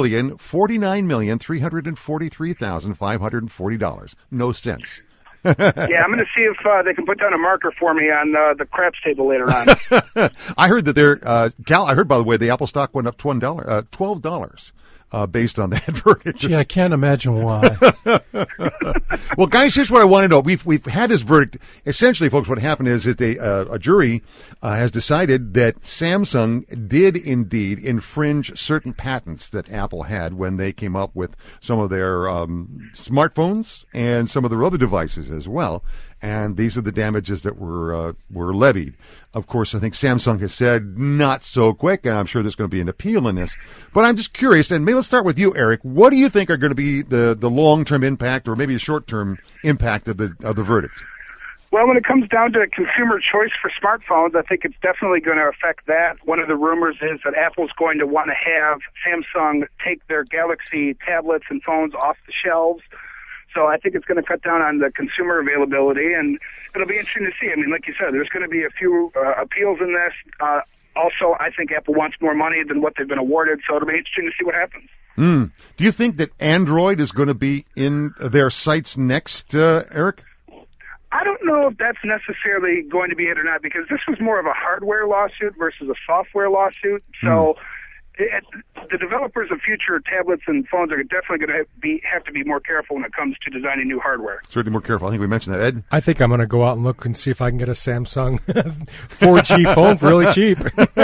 $1,049,343,540. No cents. Yeah, I'm going to see if they can put down a marker for me on the craps table later on. I heard that Cal, I heard, by the way, the Apple stock went up $12 based on that verdict. Gee, I can't imagine why. Well, guys, here's what I want to know. We've had this verdict. Essentially, folks, what happened is that a jury has decided that Samsung did indeed infringe certain patents that Apple had when they came up with some of their smartphones and some of their other devices as well. And these are the damages that were levied. Of course, I think Samsung has said not so quick, and I'm sure there's going to be an appeal in this. But I'm just curious, and maybe let's start with you, Eric. What do you think are going to be the long-term impact, or maybe the short-term impact of the verdict? Well, when it comes down to consumer choice for smartphones, I think it's definitely going to affect that. One of the rumors is that Apple's going to want to have Samsung take their Galaxy tablets and phones off the shelves. So I think it's going to cut down on the consumer availability, and it'll be interesting to see. I mean, like you said, there's going to be a few appeals in this. Also, I think Apple wants more money than what they've been awarded, so it'll be interesting to see what happens. Do you think that Android is going to be in their sights next, Eric? I don't know if that's necessarily going to be it or not, because this was more of a hardware lawsuit versus a software lawsuit. So the developers of future tablets and phones are definitely going to have to be more careful when it comes to designing new hardware. Certainly more careful. I think we mentioned that. Ed? I think I'm going to go out and look and see if I can get a Samsung 4G phone for really cheap.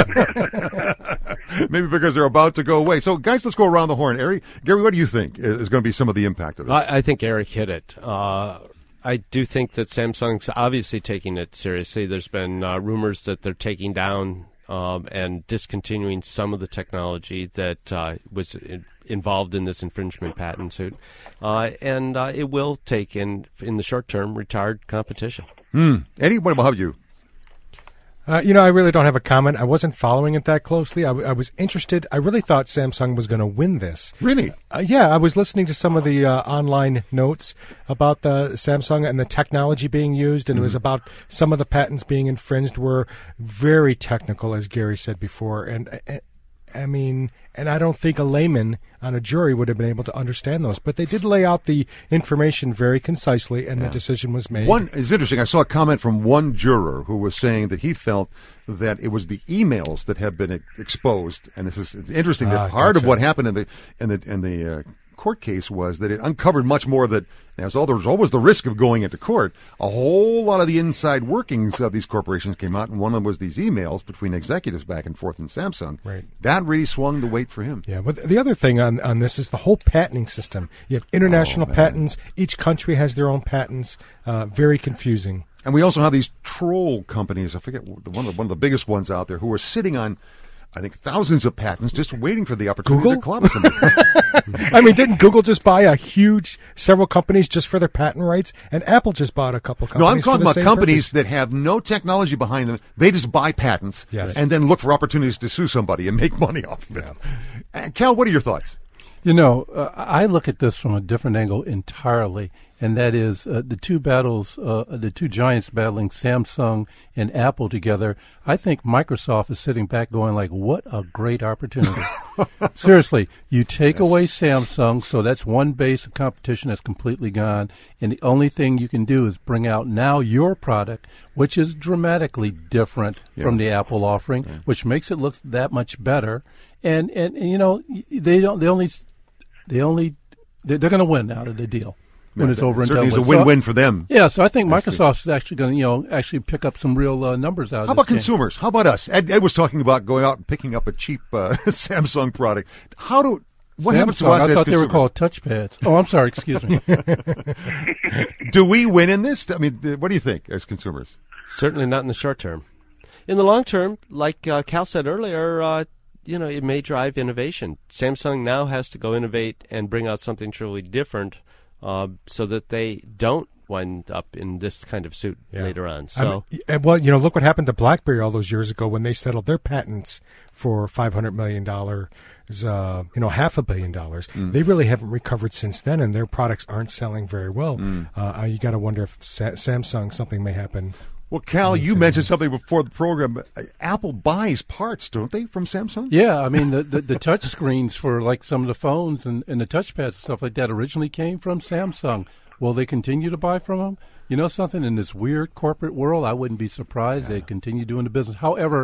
Maybe because they're about to go away. So, guys, let's go around the horn. Gary, what do you think is going to be some of the impact of this? I think Eric hit it. I do think that Samsung's obviously taking it seriously. There's been rumors that they're taking down and discontinuing some of the technology that was involved in this infringement patent suit. And it will take, in the short term, retard competition. Eddie, what about you? I really don't have a comment. I wasn't following it that closely. I was interested. I really thought Samsung was going to win this. Really? Yeah, I was listening to some of the online notes about the Samsung and the technology being used, and it was about some of the patents being infringed were very technical, as Gary said before. And I mean, and I don't think a layman on a jury would have been able to understand those. But they did lay out the information very concisely, and the decision was made. One is interesting. I saw a comment from one juror who was saying that he felt that it was the emails that have been exposed, and this is interesting that part of what happened in the court case was that it uncovered much more that there's always the risk of going into court. A whole lot of the inside workings of these corporations came out, and one of them was these emails between executives back and forth in Samsung. Right. That really swung the weight for him. Yeah, but the other thing on this is the whole patenting system. You have international patents. Each country has their own patents. Very confusing. And we also have these troll companies. I forget one of the biggest ones out there who are sitting on, I think, thousands of patents just waiting for the opportunity to clobber somebody. I mean, didn't Google just buy several companies just for their patent rights? And Apple just bought a couple companies. No, I'm talking about companies that have no technology behind them. They just buy patents and then look for opportunities to sue somebody and make money off of it. Yeah. Cal, what are your thoughts? I look at this from a different angle entirely, and that is the two giants battling Samsung and Apple together. I think Microsoft is sitting back going like, what a great opportunity. Seriously, you take away Samsung, so that's one base of competition that's completely gone, and the only thing you can do is bring out now your product, which is dramatically different from the Apple offering, which makes it look that much better. And they're going to win out of the deal when it's over and done with. It's a win-win for them. Yeah, so I think Microsoft is actually going to, actually pick up some real numbers out of this. How about consumers? How about us? Ed was talking about going out and picking up a cheap Samsung product. What happens to us as consumers? I thought they were called touchpads. Oh, I'm sorry. Excuse me. Do we win in this? I mean, what do you think as consumers? Certainly not in the short term. In the long term, like Cal said earlier, it may drive innovation. Samsung now has to go innovate and bring out something truly different so that they don't wind up in this kind of suit later on. So, look what happened to BlackBerry all those years ago when they settled their patents for $500 million, $500 million. They really haven't recovered since then, and their products aren't selling very well. You got to wonder if Samsung, something may happen. Well, Cal, you mentioned something before the program. Apple buys parts, don't they, from Samsung? Yeah, I mean, the touch screens for like some of the phones and the touchpads and stuff like that originally came from Samsung. Will they continue to buy from them? You know something, in this weird corporate world, I wouldn't be surprised they continue doing the business. However,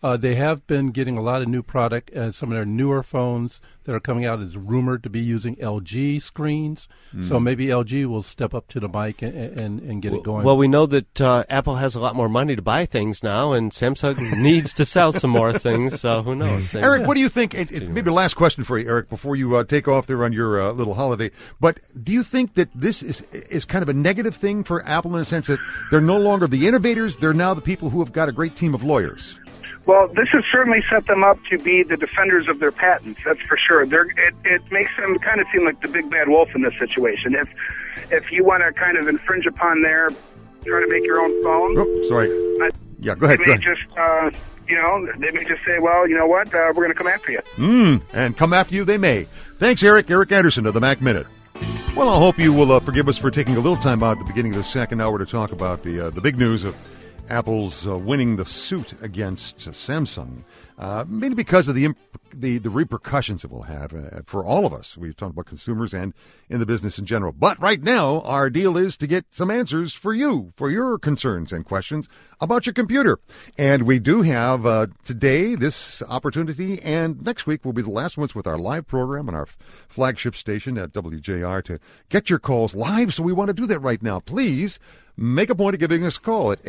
They have been getting a lot of new product. Some of their newer phones that are coming out is rumored to be using LG screens. So maybe LG will step up to the mic and get it going. Well, we know that Apple has a lot more money to buy things now, and Samsung needs to sell some more things, so who knows? Eric, what do you think? It's maybe the last question for you, Eric, before you take off there on your little holiday. But do you think that this is kind of a negative thing for Apple in the sense that they're no longer the innovators, they're now the people who have got a great team of lawyers? Well, this has certainly set them up to be the defenders of their patents, that's for sure. It makes them kind of seem like the big bad wolf in this situation. If you want to kind of infringe upon their, try to make your own phone. Oh, sorry. Yeah, go ahead. They may just, they may just say, well, you know what, we're going to come after you. And come after you they may. Thanks, Eric. Eric Anderson of the Mac Minute. Well, I hope you will forgive us for taking a little time out at the beginning of the second hour to talk about the big news of Apple's winning the suit against Samsung, mainly because of the repercussions it will have for all of us. We've talked about consumers and in the business in general. But right now, our deal is to get some answers for you, for your concerns and questions about your computer. And we do have today this opportunity, and next week will be the last ones with our live program on our flagship station at WJR to get your calls live. So we want to do that right now. Please make a point of giving us a call at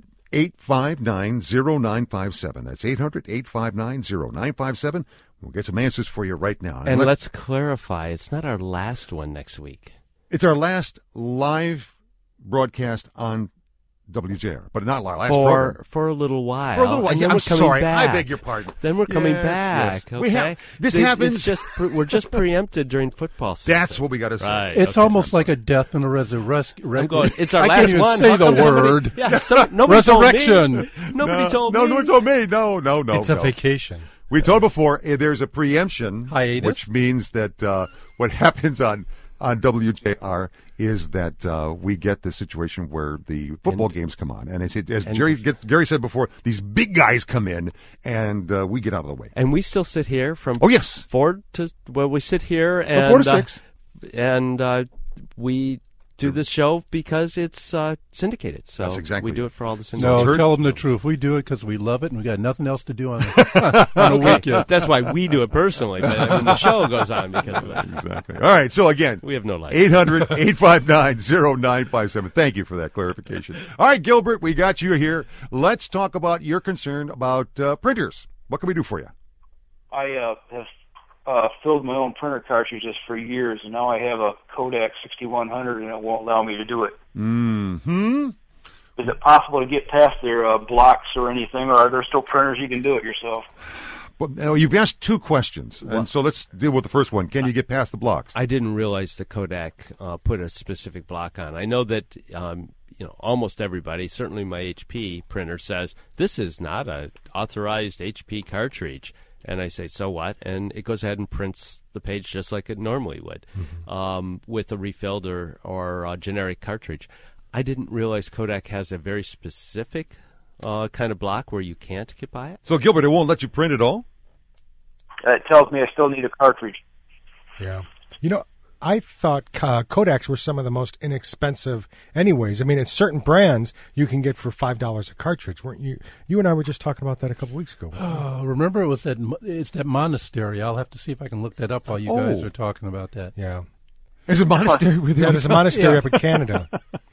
800-859-0957. That's 800-859-0957. We'll get some answers for you right now. And let's clarify, it's not our last one next week. It's our last live broadcast on WJR, but not our last program. For a little while. For a little while. And Yeah, I'm sorry. Back. I beg your pardon. Then we're coming Yes, back. yes. Okay? This happens. We're just preempted during football season. That's what we got to say. Right. It's almost like a death and a resurrection. I'm going, it's our I last can't even one. say How the come somebody- word. Nobody Resurrection. Told me. Nobody told me. No one told me. No. It's a vacation. We told before there's a preemption, Hiatus. which means that what happens on WJR is that we get the situation where the football games come on. And as Gary said before, these big guys come in and we get out of the way. And we still sit here from we sit here and 4 to 6. And we do this show because it's syndicated. So That's exactly we do it for all the syndicators. No, tell them the truth. We do it because we love it, and we got nothing else to do on a weekend. That's why we do it personally, but the show goes on because of that. Exactly. All right, so again, we have no life. 800-859-0957. Thank you for that clarification. All right, Gilbert, we got you here. Let's talk about your concern about printers. What can we do for you? I have filled my own printer cartridges for years, and now I have a Kodak 6100, and it won't allow me to do it. Mm-hmm. Is it possible to get past their blocks or anything, or are there still printers you can do it yourself? Well, you've asked two questions, and so let's deal with the first one. Can you get past the blocks? I didn't realize that Kodak put a specific block on. I know that almost everybody, certainly my HP printer, says this is not an authorized HP cartridge. And I say, so what? And it goes ahead and prints the page just like it normally would, with a refilled or a generic cartridge. I didn't realize Kodak has a very specific kind of block where you can't get by it. So, Gilbert, it won't let you print at all? It tells me I still need a cartridge. Yeah. I thought Kodaks were some of the most inexpensive anyways. I mean, it's certain brands you can get for $5 a cartridge. Weren't you? You and I were just talking about that a couple weeks ago. Remember, it's that monastery. I'll have to see if I can look that up while you guys are talking about that. Yeah. There's a monastery with there's a monastery up in Canada.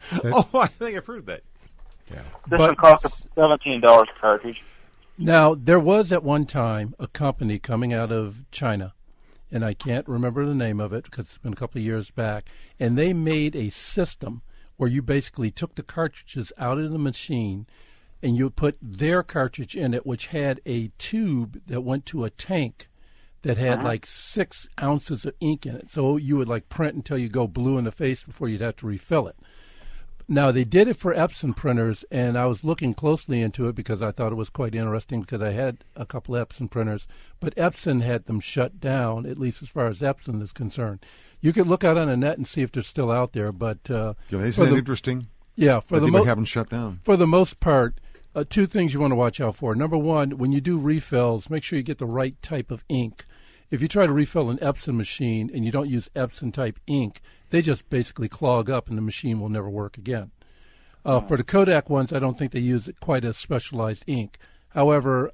I think I've heard that. Yeah. This one costs $17 a cartridge. Now, there was at one time a company coming out of China, and I can't remember the name of it because it's been a couple of years back, and they made a system where you basically took the cartridges out of the machine and you put their cartridge in it, which had a tube that went to a tank that had like 6 ounces of ink in it. So you would like print until you go blue in the face before you'd have to refill it. Now, they did it for Epson printers, and I was looking closely into it because I thought it was quite interesting because I had a couple Epson printers, but Epson had them shut down, at least as far as Epson is concerned. You could look out on the net and see if they're still out there, but... isn't that interesting? Yeah. For the most, haven't shut down. For the most part, two things you want to watch out for. Number one, when you do refills, make sure you get the right type of ink. If you try to refill an Epson machine and you don't use Epson-type ink, they just basically clog up and the machine will never work again. For the Kodak ones, I don't think they use quite as specialized ink. However,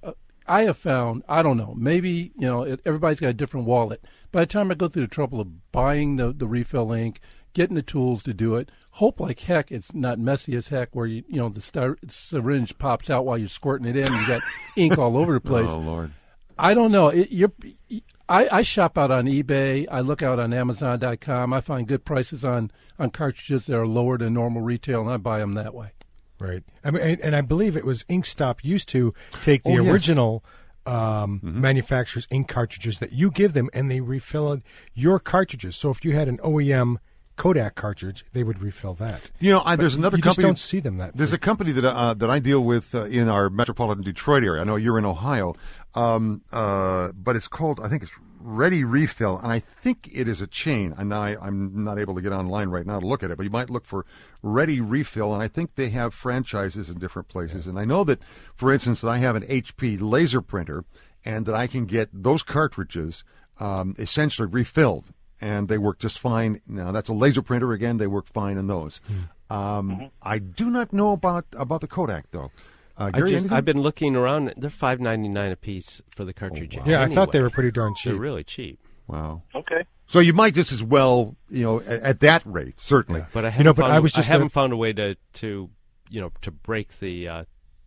I have found, I don't know, maybe, everybody's got a different wallet. By the time I go through the trouble of buying the refill ink, getting the tools to do it, hope like heck it's not messy as heck where the syringe pops out while you're squirting it in and you got ink all over the place. Oh, Lord. I don't know. I shop out on eBay. I look out on Amazon.com. I find good prices on cartridges that are lower than normal retail, and I buy them that way. Right. I mean, and I believe it was Inkstop used to take the original manufacturer's ink cartridges that you give them, and they refill your cartridges. So if you had an OEM Kodak cartridge, they would refill that. There's another company. You just don't see them that. There's a company that I deal with in our metropolitan Detroit area. I know you're in Ohio, but it's called, I think it's Ready Refill, and I think it is a chain. And I'm not able to get online right now to look at it, but you might look for Ready Refill, and I think they have franchises in different places. And I know that, for instance, that I have an HP laser printer, and that I can get those cartridges essentially refilled. And they work just fine. Now, that's a laser printer. Again, they work fine in those. I do not know about the Kodak, though. Gary, I've been looking around. They're $5.99 a piece for the cartridge. Oh, wow. Yeah, I thought they were pretty darn cheap. They're really cheap. Wow. Okay. So you might just as well, at that rate, certainly. Yeah. But I haven't found a way to break the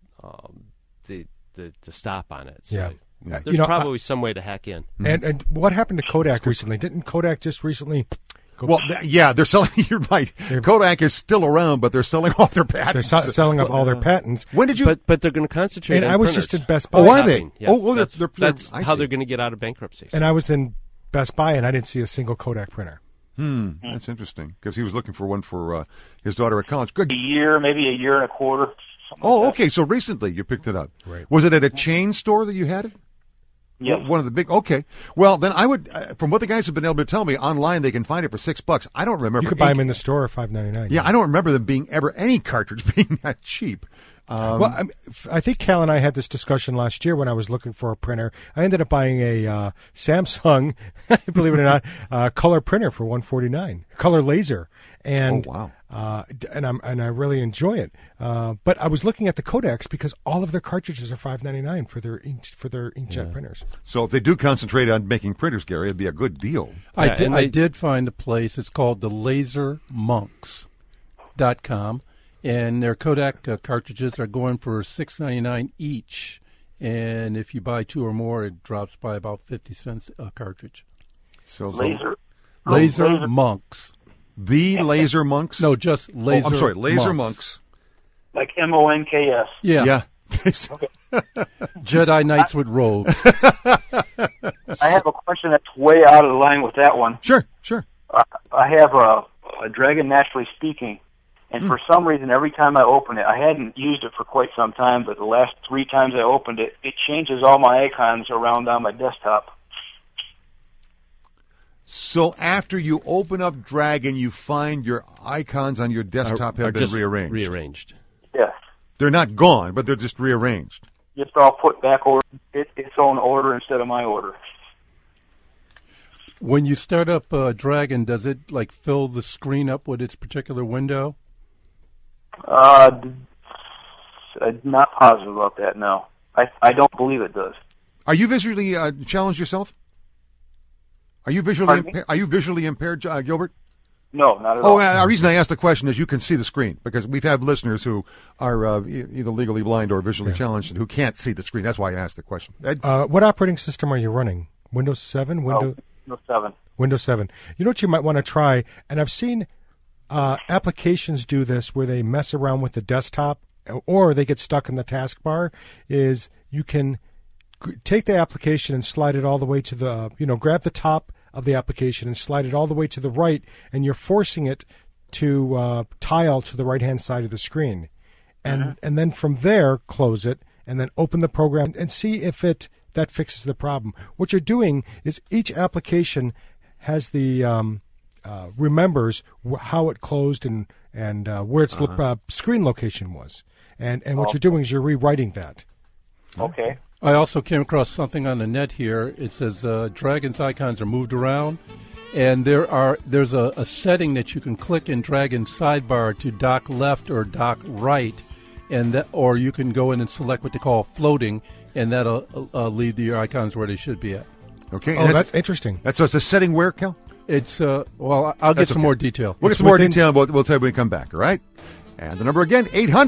stop on it. So there's probably some way to hack in. And what happened to Kodak recently? Didn't Kodak just recently? They're selling. You're right. Kodak is still around, but they're selling off their patents. They're selling off all their patents. When did you? But they're going to concentrate. And on I was printers. just in Best Buy. Oh, are they? Yeah. That's how they're going to get out of bankruptcy. And I was in Best Buy, and I didn't see a single Kodak printer. That's interesting, because he was looking for one for his daughter at college. Good. Maybe a year and a quarter. Okay. So recently you picked it up. Right. Was it at a chain store that you had it? Yes. One of the big. Okay. Well, then I would. From what the guys have been able to tell me, online they can find it for $6. I don't remember. You could buy them in the store for $5.99. Yeah, I don't remember them being any cartridge being that cheap. I think Cal and I had this discussion last year when I was looking for a printer. I ended up buying a Samsung, believe it or not, color printer for $149, color laser, and and I really enjoy it. But I was looking at the Kodaks because all of their cartridges are $5.99 for their inkjet printers. So if they do concentrate on making printers, Gary, it'd be a good deal. I did find a place. It's called the LaserMonks.com. And their Kodak cartridges are going for $6.99 each. And if you buy two or more, it drops by about 50 cents a cartridge. So Laser Monks. The Laser Monks? No, just Laser I'm sorry, Laser Monks. Like MONKS. Yeah. Okay. Jedi Knights with robes. I have a question that's way out of line with that one. Sure. I have a Dragon Naturally Speaking. And for some reason, every time I open it, I hadn't used it for quite some time, but the last 3 times I opened it, it changes all my icons around on my desktop. So after you open up Dragon, you find your icons on your desktop have been rearranged? Yes. They're not gone, but they're just rearranged. Just all put back its own order instead of my order. When you start up Dragon, does it fill the screen up with its particular window? I'm not positive about that, no. I don't believe it does. Are you visually challenged yourself? Are you visually impaired, Gilbert? No, not at all. The reason I asked the question is you can see the screen, because we've had listeners who are either legally blind or visually challenged and who can't see the screen. That's why I asked the question. Ed? What operating system are you running? Windows 7? Windows 7. Windows 7. You know what you might want to try, and I've seen applications do this where they mess around with the desktop or they get stuck in the taskbar, is you can take the application and slide it all the way to the, grab the top of the application and slide it all the way to the right, and you're forcing it to tile to the right-hand side of the screen. And then from there, close it, and then open the program and see if that fixes the problem. What you're doing is each application has the remembers how it closed and where its screen location was. And what you're doing is you're rewriting that. Okay. I also came across something on the net here. It says Dragon's icons are moved around, and there's a setting that you can click in Dragon's sidebar to dock left or dock right, or you can go in and select what they call floating. and that'll leave your icons where they should be at. Okay. Oh, that's interesting. It's a setting where, Cal? It's I'll get some more detail. We'll get some more detail. We'll tell you when we come back. All right. And the number again,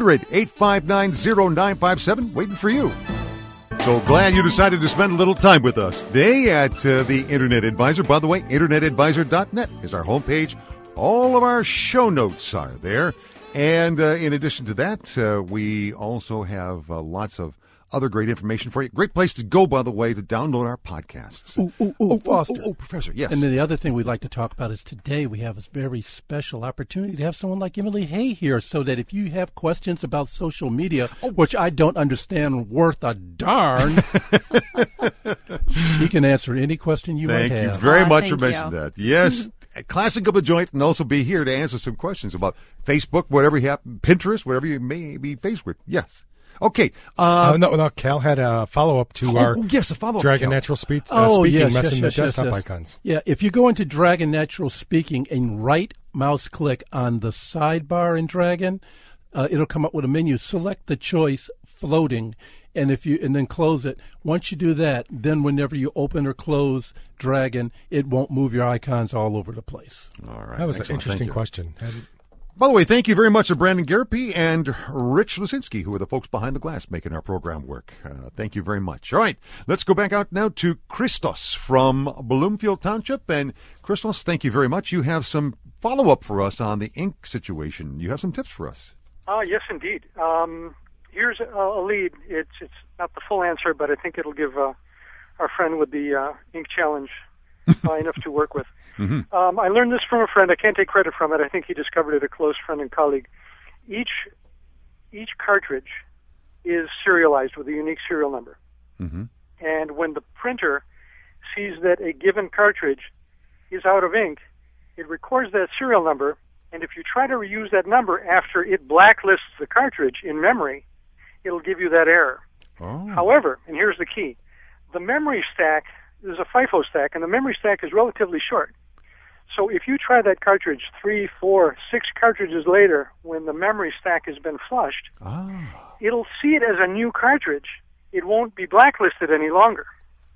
800-859-0957, waiting for you. So glad you decided to spend a little time with us today at the Internet Advisor. By the way, internetadvisor.net is our homepage. All of our show notes are there. And in addition to that, we also have lots of other great information for you. Great place to go, by the way, to download our podcasts. Foster. Professor, yes. And then the other thing we'd like to talk about is today we have a very special opportunity to have someone like Emily Hay here, so that if you have questions about social media, which I don't understand worth a darn, she can answer any question you might have. Thank you very much for mentioning that. Yes. Classic of a joint, and also be here to answer some questions about Facebook, whatever you have, Pinterest, whatever you may be faced with. Yes. Okay. No, Cal had a follow-up to our a follow-up, Dragon Cal. Natural Speaking yes, messing the yes, desktop yes. icons. Yeah, if you go into Dragon Natural Speaking and right mouse click on the sidebar in Dragon, it'll come up with a menu. Select the choice floating, and then close it. Once you do that, then whenever you open or close Dragon, it won't move your icons all over the place. All right. That was an interesting question. By the way, thank you very much to Brandon Garapi and Rich Lusinski, who are the folks behind the glass making our program work. Thank you very much. All right, let's go back out now to Christos from Bloomfield Township. And Christos, thank you very much. You have some follow-up for us on the ink situation. You have some tips for us. Yes, indeed. Here's a lead. It's not the full answer, but I think it'll give our friend with the ink challenge enough to work with. Mm-hmm. I learned this from a friend. I can't take credit from it. I think he discovered it, a close friend and colleague. Each cartridge is serialized with a unique serial number. Mm-hmm. And when the printer sees that a given cartridge is out of ink, it records that serial number, and if you try to reuse that number after it blacklists the cartridge in memory, it'll give you that error. Oh. However, and here's the key, the memory stack is a FIFO stack, and the memory stack is relatively short. So if you try that cartridge 3, 4, 6 cartridges later, when the memory stack has been flushed, it'll see it as a new cartridge. It won't be blacklisted any longer.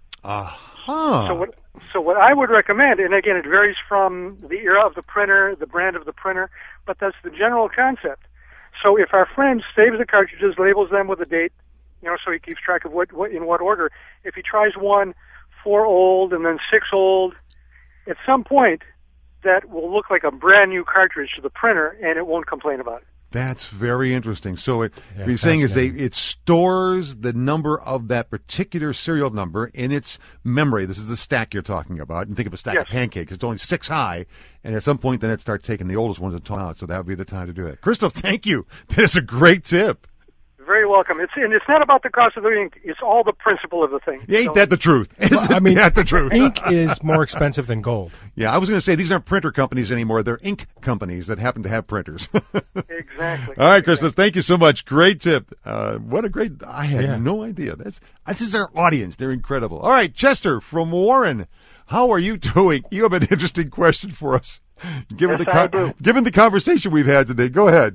So what I would recommend, and again, it varies from the era of the printer, the brand of the printer, but that's the general concept. So if our friend saves the cartridges, labels them with a date, so he keeps track of what in what order. If he tries 1, 4 old, and then 6 old, at some point, that will look like a brand new cartridge to the printer, and it won't complain about it. That's very interesting. So what you're saying is it stores the number of that particular serial number in its memory. This is the stack you're talking about. And think of a stack of pancakes. It's only 6 high, and at some point then it starts taking the oldest ones and tossing out. So that would be the time to do that. Crystal, thank you. That's a great tip. Very welcome. It's not about the cost of the ink. It's all the principle of the thing. Ain't that the truth? Isn't that the truth? Ink is more expensive than gold. Yeah, I was going to say these aren't printer companies anymore. They're ink companies that happen to have printers. Exactly. All right, Christos, thank you so much. Great tip. What a great... I had no idea. This is our audience. They're incredible. All right, Chester from Warren. How are you doing? You have an interesting question for us. Given the conversation we've had today. Go ahead.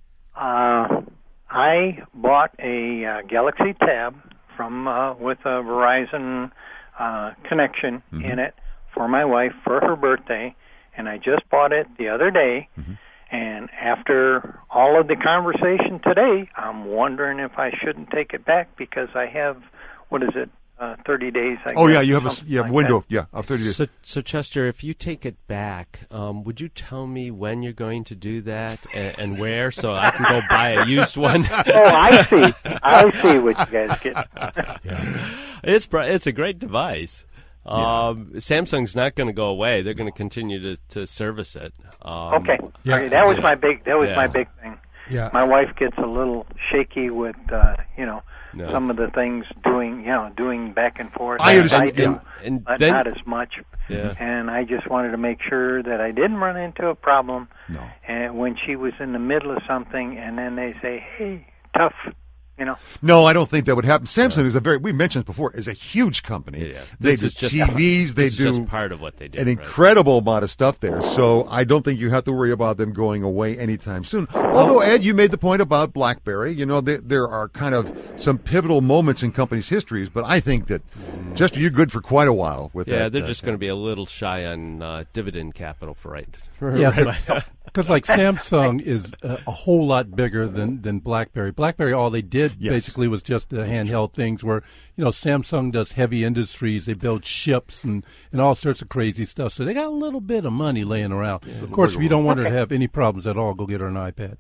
I bought a Galaxy Tab from with a Verizon connection in it for my wife for her birthday, and I just bought it the other day. And after all of the conversation today, I'm wondering if I shouldn't take it back because I have 30 days. You have a window, of 30 days. So Chester, if you take it back, would you tell me when you're going to do that and where, so I can go buy a used one? I see what you guys get. It's a great device. Samsung's not going to go away. They're going to continue to service it. Okay, that was my big thing. Yeah. My wife gets a little shaky with some of the things doing back and forth. I understand. But not as much. Yeah. And I just wanted to make sure that I didn't run into a problem. No. And when she was in the middle of something, and then they say, "Hey, tough No, I don't think that would happen. Samsung is we mentioned before, is a huge company. Yeah. They do TVs. They do just part of what they do. An incredible amount of stuff there. So I don't think you have to worry about them going away anytime soon. Although, Ed, you made the point about BlackBerry. There are kind of some pivotal moments in companies' histories, but I think that, Chester, you're good for quite a while with that. Yeah, they're just going to be a little shy on dividend capital for right. Because like Samsung is a whole lot bigger than BlackBerry. BlackBerry, all they did basically was just the handheld things where, Samsung does heavy industries. They build ships and all sorts of crazy stuff. So they got a little bit of money laying around. Yeah, of course, if you don't want her to have any problems at all, go get her an iPad.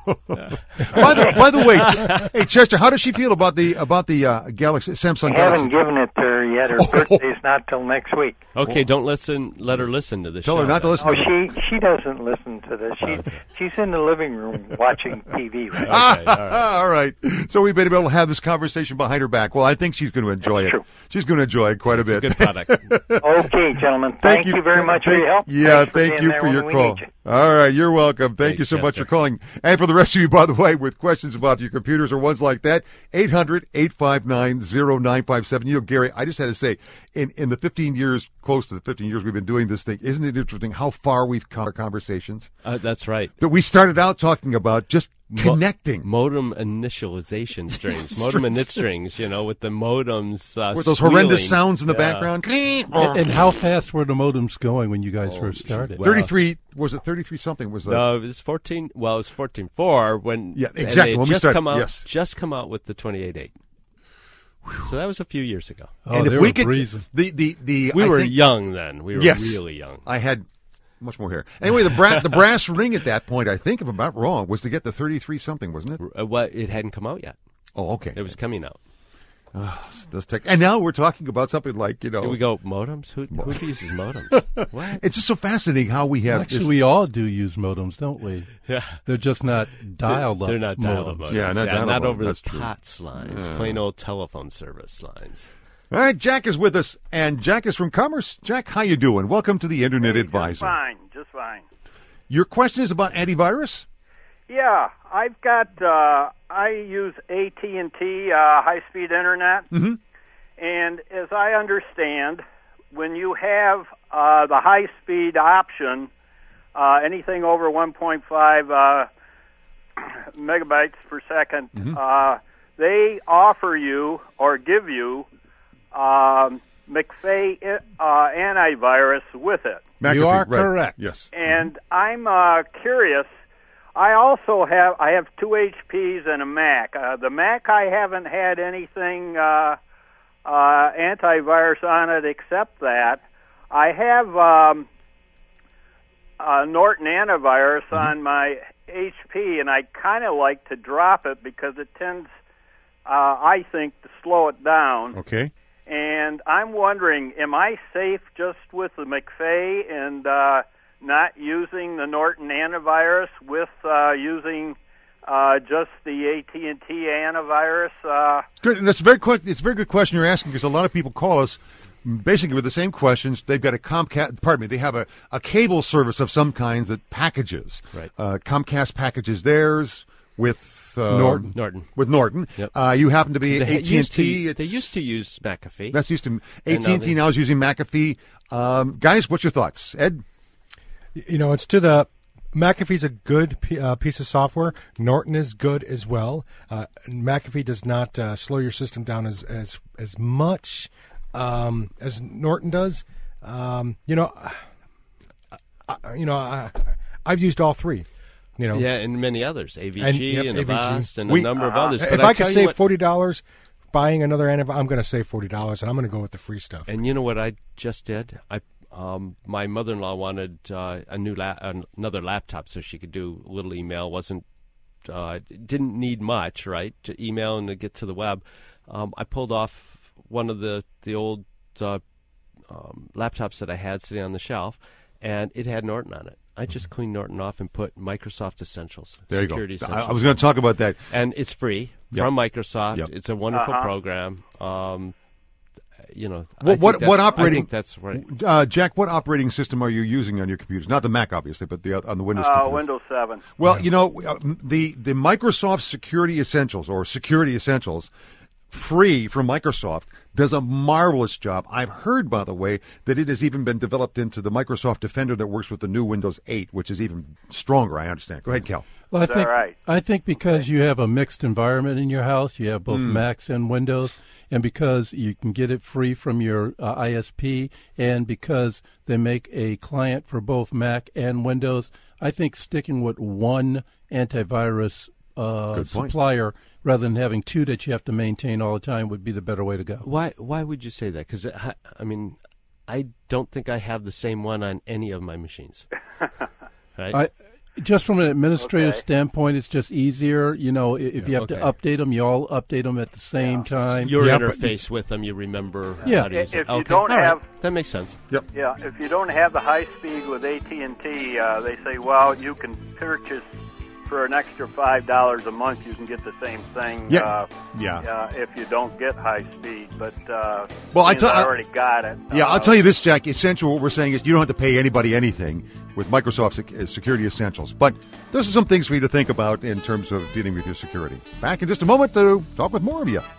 By the way, hey, Chester, how does she feel about the Galaxy Samsung I haven't Galaxy? given it to her yet. Her birthday's not till next week. Okay, don't let her listen to this show. Tell her not to listen. She doesn't listen to this. She's in the living room watching TV right now. All right. So we may be able to have this conversation behind her back. Well, I think she's going to enjoy it. True. She's going to enjoy it quite a bit. It's a good product. Okay, gentlemen. Thank you very much for your help. Yeah, thank you for your call. All right, you're welcome. Thank you so much for calling. And for the rest of you, by the way, with questions about your computers or ones like that, 800-859-0957. Gary, I just had to say, in the 15 years, close to the 15 years we've been doing this thing, isn't it interesting how far we've come in our conversations? That's right. That we started out talking about just connecting. Modem initialization strings. Modem init strings, with the modems with those horrendous sounds in the background. And how fast were the modems going when you guys first started? 33, was it 33 something? No, it was 14. Well, it was 14.4 when exactly. When we started, just come out with the 28.8. So that was a few years ago. Oh, and if we could, we were young then. We were really young. I had much more hair. Anyway, the brass ring at that point, I think, if I'm not wrong, was to get the 33 something, wasn't it? It hadn't come out yet. Oh, okay. It was coming out. And now we're talking about something like, Here we go, modems? Who uses modems? What? It's just so fascinating how we have... Actually, we all do use modems, don't we? Yeah. They're just not dialed up. They're not dialed up modems. Yeah, not over the POTS lines, plain old telephone service lines. All right, Jack is with us, and Jack is from Commerce. Jack, how you doing? Welcome to the Internet Advisor. Just fine. Your question is about antivirus? Yeah, I've got, I use AT&T high-speed internet, and as I understand, when you have the high-speed option, anything over 1.5 megabytes per second, they offer you or give you McAfee antivirus with it. McAfee, you are correct. Yes. And I'm curious. I also have 2 HPs and a Mac. The Mac, I haven't had anything antivirus on it except that. I have Norton antivirus on my HP, and I kind of like to drop it because it tends, I think, to slow it down. Okay. And I'm wondering, am I safe just with the McAfee and not using the Norton antivirus with using just the AT&T antivirus? Good, and that's a very good question you're asking, because a lot of people call us basically with the same questions. They've got a Comcast. They have a cable service of some kinds that packages. Right. Comcast packages theirs with Norton. With Norton. Yep. You happen to be AT&T. They used to use McAfee. That's used to AT&T now is using McAfee. Guys, what's your thoughts, Ed? It's to the McAfee's a good piece of software. Norton is good as well. McAfee does not slow your system down as much as Norton does. I've used all three. And many others, AVG and Avast and a number of others. But if I could save $40 buying another antivirus, I'm going to save $40, and I'm going to go with the free stuff. And you know what I just did? My mother-in-law wanted another laptop so she could do a little email. Didn't need much, right, to email and to get to the web. I pulled off one of the old laptops that I had sitting on the shelf, and it had Norton on it. I just cleaned Norton off and put Microsoft Essentials. There Security you go. Essentials. I was going to talk about that. And it's free from Microsoft. Yep. It's a wonderful program. What operating? I think that's right. Jack, what operating system are you using on your computers? Not the Mac, obviously, but on the Windows computers. Windows 7. Well, the Microsoft Security Essentials or Security Essentials, free from Microsoft, does a marvelous job. I've heard, by the way, that it has even been developed into the Microsoft Defender that works with the new Windows 8, which is even stronger, I understand. Go ahead, Cal. Well, right? I think because you have a mixed environment in your house, you have both Macs and Windows, and because you can get it free from your ISP, and because they make a client for both Mac and Windows, I think sticking with one antivirus supplier rather than having two that you have to maintain all the time would be the better way to go. Why would you say that? Because, I don't think I have the same one on any of my machines. Right? Just from an administrative standpoint, it's just easier. If you have to update them, you all update them at the same time. Your interface with them, you remember how to use it. If you don't have... That makes sense. Yep. Yeah, if you don't have the high speed with AT&T, they say, well, you can purchase for an extra $5 a month, you can get the same thing. If you don't get high speed, but I already got it. I'll tell you this, Jack. Essentially, what we're saying is you don't have to pay anybody anything with Microsoft Security Essentials. But those are some things for you to think about in terms of dealing with your security. Back in just a moment to talk with more of you.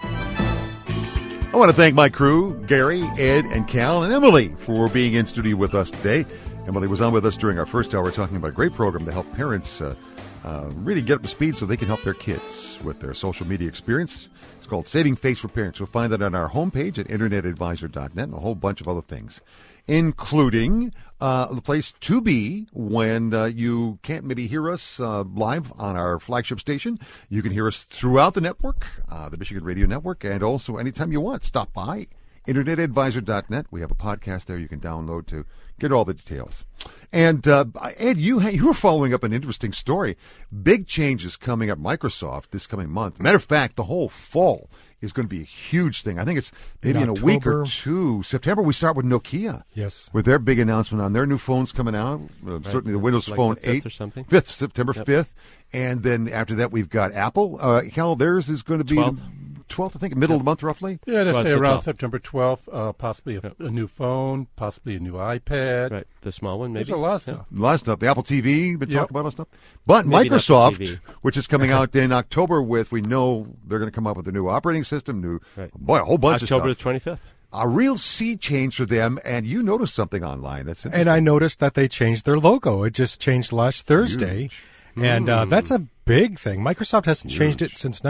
I want to thank my crew, Gary, Ed, and Cal, and Emily for being in studio with us today. Emily was on with us during our first hour talking about a great program to help parents really get up to speed so they can help their kids with their social media experience. It's called Saving Face for Parents. You'll find that on our homepage at internetadvisor.net and a whole bunch of other things, including the place to be when you can't maybe hear us live on our flagship station. You can hear us throughout the network, the Michigan Radio Network, and also anytime you want. Stop by internetadvisor.net. We have a podcast there you can download to get all the details. And Ed, you were following up an interesting story. Big changes coming up Microsoft this coming month. Matter of fact, the whole fall is going to be a huge thing. I think it's maybe in a week or two. September, we start with Nokia. Yes. With their big announcement on their new phones coming out. Certainly the Windows Phone 8. Or something. 5th, September 5th. And then after that, we've got Apple. Cal, theirs is going to be 12th, I think, middle of the month roughly. Yeah, they say around September 12th, possibly a new phone, possibly a new iPad. Right, the small one maybe. There's a lot of stuff. A lot of stuff. The Apple TV, been talking about all that stuff. But maybe Microsoft, which is coming out in October we know they're going to come up with a new operating system, a whole bunch of stuff. October the 25th. A real sea change for them, and you noticed something online. That's interesting. And I noticed that they changed their logo. It just changed last Thursday. Huge. And that's a big thing. Microsoft hasn't changed it since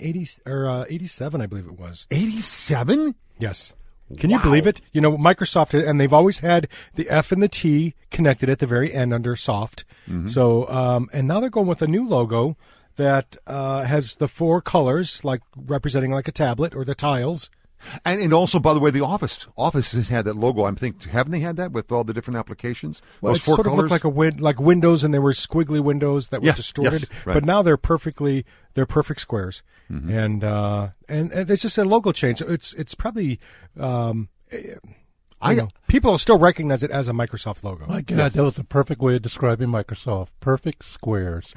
1987, I believe it was. 87? Yes. Can you believe it? Microsoft, and they've always had the F and the T connected at the very end under soft. Mm-hmm. So, and now they're going with a new logo that has the four colors, like representing like a tablet or the tiles. And also, by the way, the Office has had that logo. I'm thinking, haven't they had that with all the different applications? Well, it sort of looked like like Windows, and there were squiggly windows that were distorted. Yes, right. But now they're perfect squares, and it's just a logo change. It's probably. People will still recognize it as a Microsoft logo. My God, that was the perfect way of describing Microsoft. Perfect squares.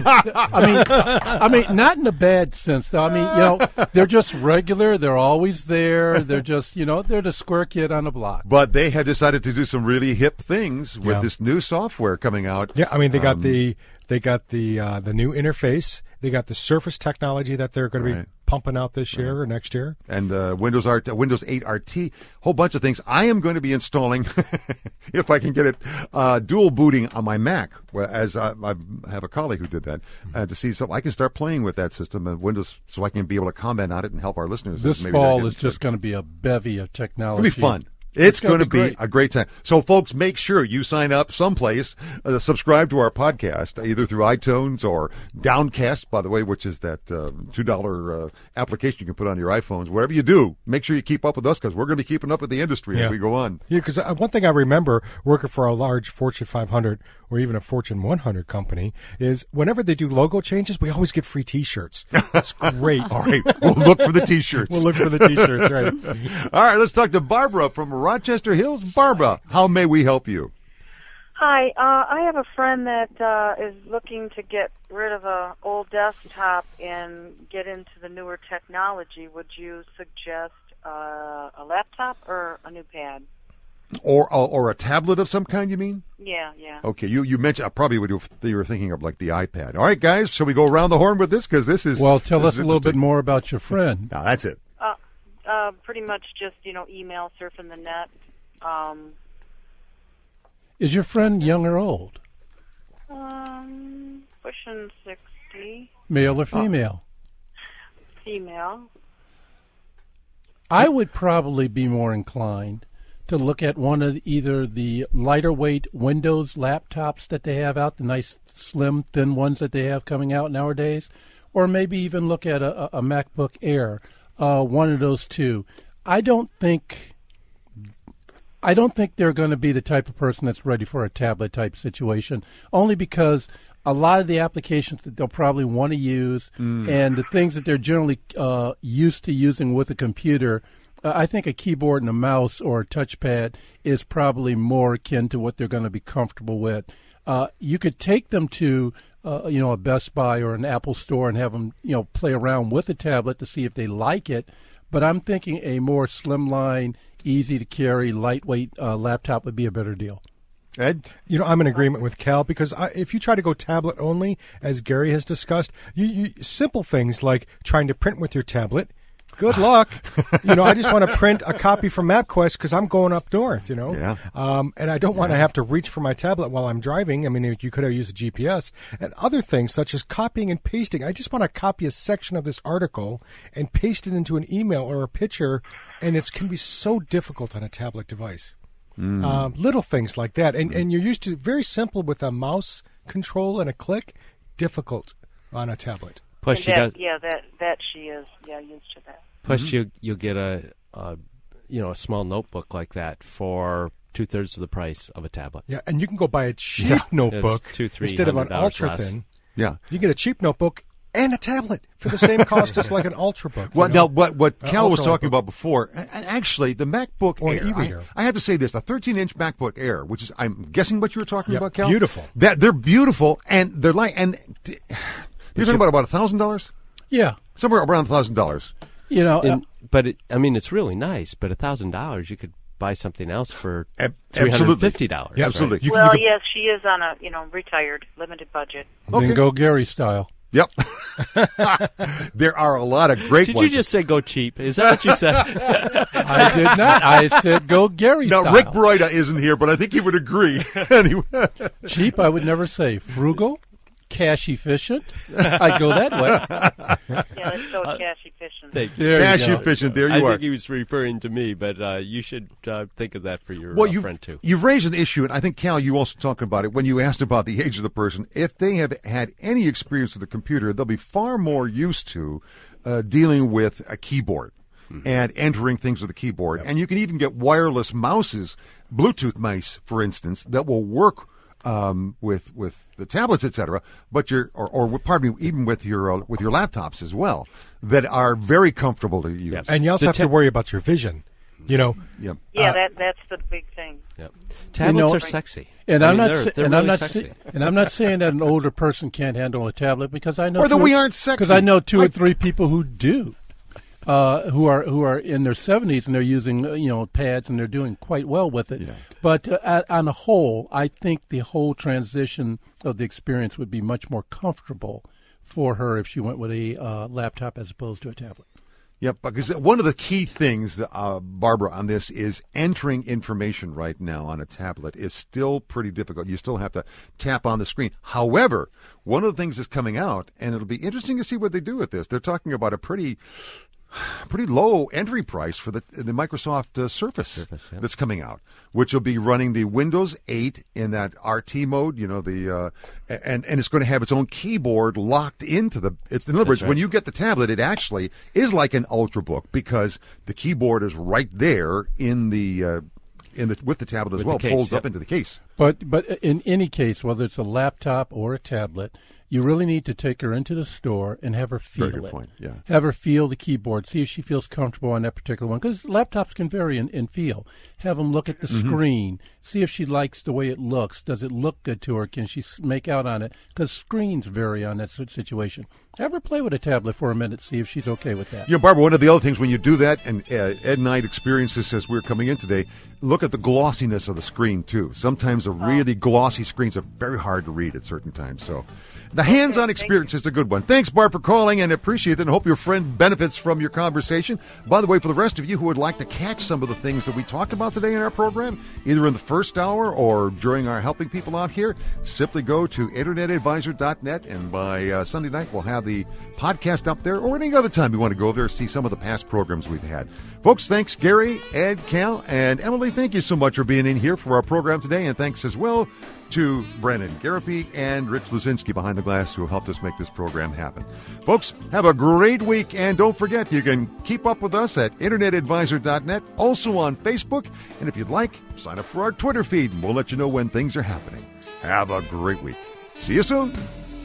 I mean, not in a bad sense, though. I mean, they're just regular. They're always there. They're just, they're the square kid on the block. But they had decided to do some really hip things with this new software coming out. Yeah, I mean, they got the new interface. They got the Surface technology that they're going to be pumping out this year or next year. And Windows 8 RT, whole bunch of things. I am going to be installing, if I can get it, dual booting on my Mac, as I have a colleague who did that, to see so I can start playing with that system and Windows so I can be able to comment on it and help our listeners. This fall is just going to be a bevy of technology. It'll be fun. It's going to be a great time. So, folks, make sure you sign up someplace, subscribe to our podcast, either through iTunes or Downcast, by the way, which is that $2 application you can put on your iPhones. Whatever you do, make sure you keep up with us because we're going to be keeping up with the industry as we go on. Yeah, because one thing I remember working for a large Fortune 500 or even a Fortune 100 company is whenever they do logo changes, we always get free T-shirts. That's great. All right, we'll look for the T-shirts. We'll look for the T-shirts, right. All right, let's talk to Barbara from Rochester Hills. Barbara, how may we help you? Hi, I have a friend that is looking to get rid of an old desktop and get into the newer technology. Would you suggest a laptop or a new pad. Or a tablet of some kind, you mean? Yeah. Okay, you mentioned probably what you were thinking of, like the iPad. All right, guys, shall we go around the horn with this? Because this is tell us a little bit more about your friend. No, that's it. Pretty much just email, surfing the net. Is your friend young or old? Pushing 60. Male or female? Female. I would probably be more inclined to look at one of either the lighter weight Windows laptops that they have out, the nice slim thin ones that they have coming out nowadays, or maybe even look at a MacBook Air, one of those two. I don't think they're going to be the type of person that's ready for a tablet type situation, only because a lot of the applications that they'll probably want to use and the things that they're generally used to using with a computer, I think a keyboard and a mouse or a touchpad is probably more akin to what they're going to be comfortable with. You could take them to a Best Buy or an Apple store and have them play around with a tablet to see if they like it. But I'm thinking a more slimline, easy to carry, lightweight laptop would be a better deal. Ed? I'm in agreement with Cal because if you try to go tablet only, as Gary has discussed, you simple things like trying to print with your tablet. Good luck. I just want to print a copy from MapQuest because I'm going up north, Yeah. And I don't want to have to reach for my tablet while I'm driving. I mean, you could have used a GPS and other things such as copying and pasting. I just want to copy a section of this article and paste it into an email or a picture, and it can be so difficult on a tablet device. Little things like that. And you're used to very simple with a mouse control and a click, difficult on a tablet. Plus, that she is used to that. Plus, you'll get a small notebook like that for 2/3 of the price of a tablet. Yeah, and you can go buy a cheap notebook instead of an ultra thin. Yeah, you get a cheap notebook and a tablet for the same cost as like an ultrabook. Well, now what Cal was talking about before, and actually the MacBook Air, I have to say this, the 13-inch MacBook Air, which is, I'm guessing what you were talking about, Cal? Beautiful. They're beautiful, and they're like, and you're talking about $1,000? Yeah. Somewhere around $1,000. But it's really nice, but $1,000 you could buy something else for $350. Yeah, absolutely. Right? Yes, she is on a retired limited budget. Then go Gary style. Yep. There are a lot of great ones. Did you just say go cheap? Is that what you said? I did not. I said go Gary style. Now, Rick Broida isn't here, but I think he would agree. Anyway. Cheap, I would never say. Frugal, cash efficient. I'd go that way. Yeah, let's go cash efficient. Cash efficient, there you are. I think he was referring to me, but you should think of that for your friend, too. You've raised an issue, and I think, Cal, you also talked about it when you asked about the age of the person. If they have had any experience with a computer, they'll be far more used to dealing with a keyboard and entering things with a keyboard. Yep. And you can even get wireless mouses, Bluetooth mice, for instance, that will work with the tablets, etc. But even with your laptops as well, that are very comfortable to use. Yep. And you also have to worry about your vision. Yep. Yeah, that's the big thing. Yep. Tablets are sexy. And I'm not saying that an older person can't handle a tablet, because I know or that we aren't sexy. Because I know two or three people who do. Who are in their 70s and they're using pads and they're doing quite well with it. Yeah. But on the whole, I think the whole transition of the experience would be much more comfortable for her if she went with a laptop as opposed to a tablet. Yep, because one of the key things, Barbara, on this is entering information right now on a tablet is still pretty difficult. You still have to tap on the screen. However, one of the things that's coming out, and it'll be interesting to see what they do with this, they're talking about a pretty low entry price for the Microsoft Surface that's coming out, which will be running the Windows 8 in that RT mode, and it's going to have its own keyboard locked into the. In other words, when you get the tablet, it actually is like an Ultrabook because the keyboard is right there with the tablet as well, folds up into the case. But in any case, whether it's a laptop or a tablet, you really need to take her into the store and have her feel Very good point. Yeah. Have her feel the keyboard, see if she feels comfortable on that particular one. Because laptops can vary in feel. Have them look at the screen, see if she likes the way it looks. Does it look good to her? Can she make out on it? Because screens vary on that situation. Have her play with a tablet for a minute, see if she's okay with that. Yeah, Barbara, one of the other things when you do that, and Ed and I experienced this as we were coming in today, look at the glossiness of the screen, too. Sometimes the really glossy screens are very hard to read at certain times. So the hands-on experience is a good one. Thanks, Barb, for calling, and appreciate it, and hope your friend benefits from your conversation. By the way, for the rest of you who would like to catch some of the things that we talked about today in our program, either in the first hour or during our Helping People Out here, simply go to InternetAdvisor.net, and by Sunday night we'll have the podcast up there, or any other time you want to go there, see some of the past programs we've had. Folks, thanks, Gary, Ed, Cal, and Emily. Thank you so much for being in here for our program today, and thanks as well to Brandon Garapi and Rich Luzinski behind the glass who helped us make this program happen. Folks, have a great week, and don't forget, you can keep up with us at InternetAdvisor.net, also on Facebook, and if you'd like, sign up for our Twitter feed, and we'll let you know when things are happening. Have a great week. See you soon.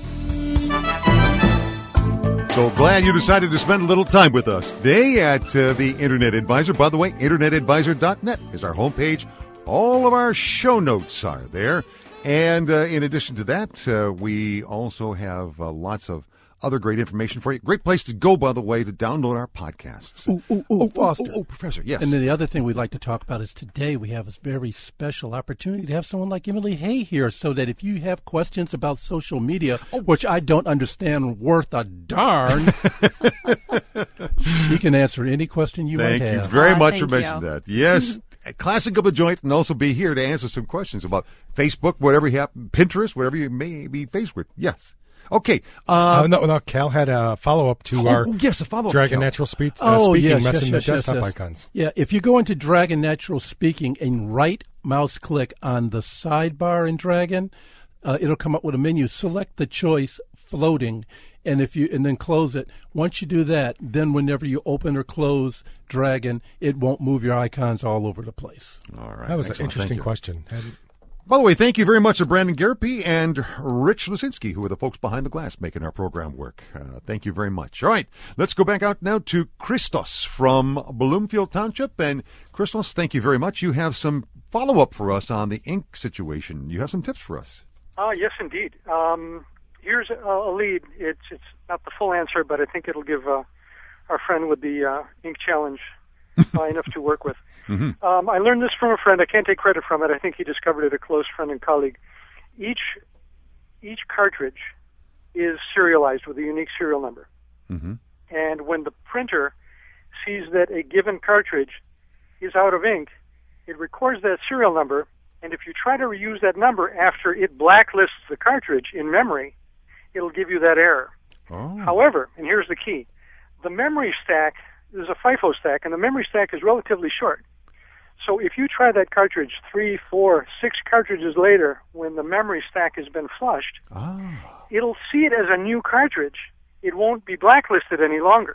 So glad you decided to spend a little time with us today at the Internet Advisor. By the way, InternetAdvisor.net is our homepage. All of our show notes are there. And in addition to that, we also have lots of other great information for you. Great place to go, by the way, to download our podcasts. Foster. Professor, yes. And then the other thing we'd like to talk about is today we have a very special opportunity to have someone like Emily Hay here, so that if you have questions about social media, which I don't understand worth a darn, she can answer any question you might have. Thank you very much for mentioning that. Yes. Classic of a joint, and also be here to answer some questions about Facebook, whatever you have, Pinterest, whatever you may be faced with. Yes. Okay. No, Cal had a follow-up to our a follow-up, Dragon Cal. Natural Speaking yes, messing the yes, desktop yes. icons. Yeah, if you go into Dragon Natural Speaking and right mouse click on the sidebar in Dragon, it'll come up with a menu. Select the choice floating, and then close it. Once you do that, then whenever you open or close Dragon, it won't move your icons all over the place. All right. That was an interesting question. By the way, thank you very much to Brandon Garapi and Rich Luzinski, who are the folks behind the glass making our program work. Thank you very much. All right, let's go back out now to Christos from Bloomfield Township. And Christos, thank you very much. You have some follow-up for us on the ink situation. You have some tips for us. Yes, indeed. Here's a lead. It's not the full answer, but I think it'll give our friend with the ink challenge enough to work with. Mm-hmm. I learned this from a friend. I can't take credit from it. I think he discovered it, a close friend and colleague. Each cartridge is serialized with a unique serial number. Mm-hmm. And when the printer sees that a given cartridge is out of ink, it records that serial number, and if you try to reuse that number after it blacklists the cartridge in memory, it'll give you that error. Oh. However, and here's the key, the memory stack is a FIFO stack, and the memory stack is relatively short. So if you try that cartridge 3, 4, 6 cartridges later, when the memory stack has been flushed, it'll see it as a new cartridge. It won't be blacklisted any longer.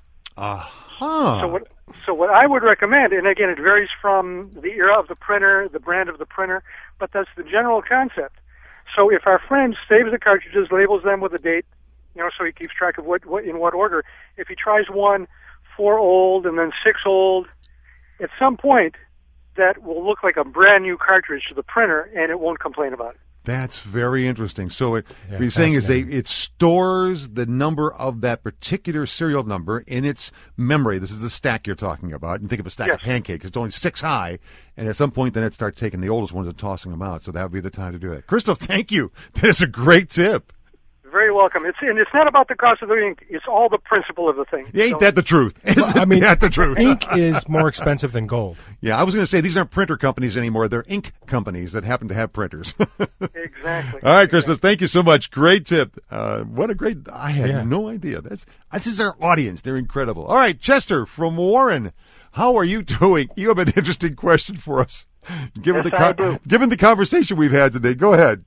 So what I would recommend, and again, it varies from the era of the printer, the brand of the printer, but that's the general concept. So if our friend saves the cartridges, labels them with a date, so he keeps track of what in what order. If he tries 1, 4 old, and then 6 old, at some point, that will look like a brand new cartridge to the printer, and it won't complain about it. That's very interesting. So what you're saying is it stores the number of that particular serial number in its memory. This is the stack you're talking about. And think of a stack of pancakes. It's only 6 high, and at some point then it starts taking the oldest ones and tossing them out. So that would be the time to do that. Christoph, thank you. That is a great tip. Very welcome. And it's not about the cost of the ink. It's all the principle of the thing. Ain't that the truth? Isn't that the truth? Ink is more expensive than gold. Yeah, I was going to say these aren't printer companies anymore. They're ink companies that happen to have printers. Exactly. All right, Christos, thank you so much. Great tip. What a great... I had no idea. This is our audience. They're incredible. All right, Chester from Warren. How are you doing? You have an interesting question for us. Given the conversation we've had today. Go ahead.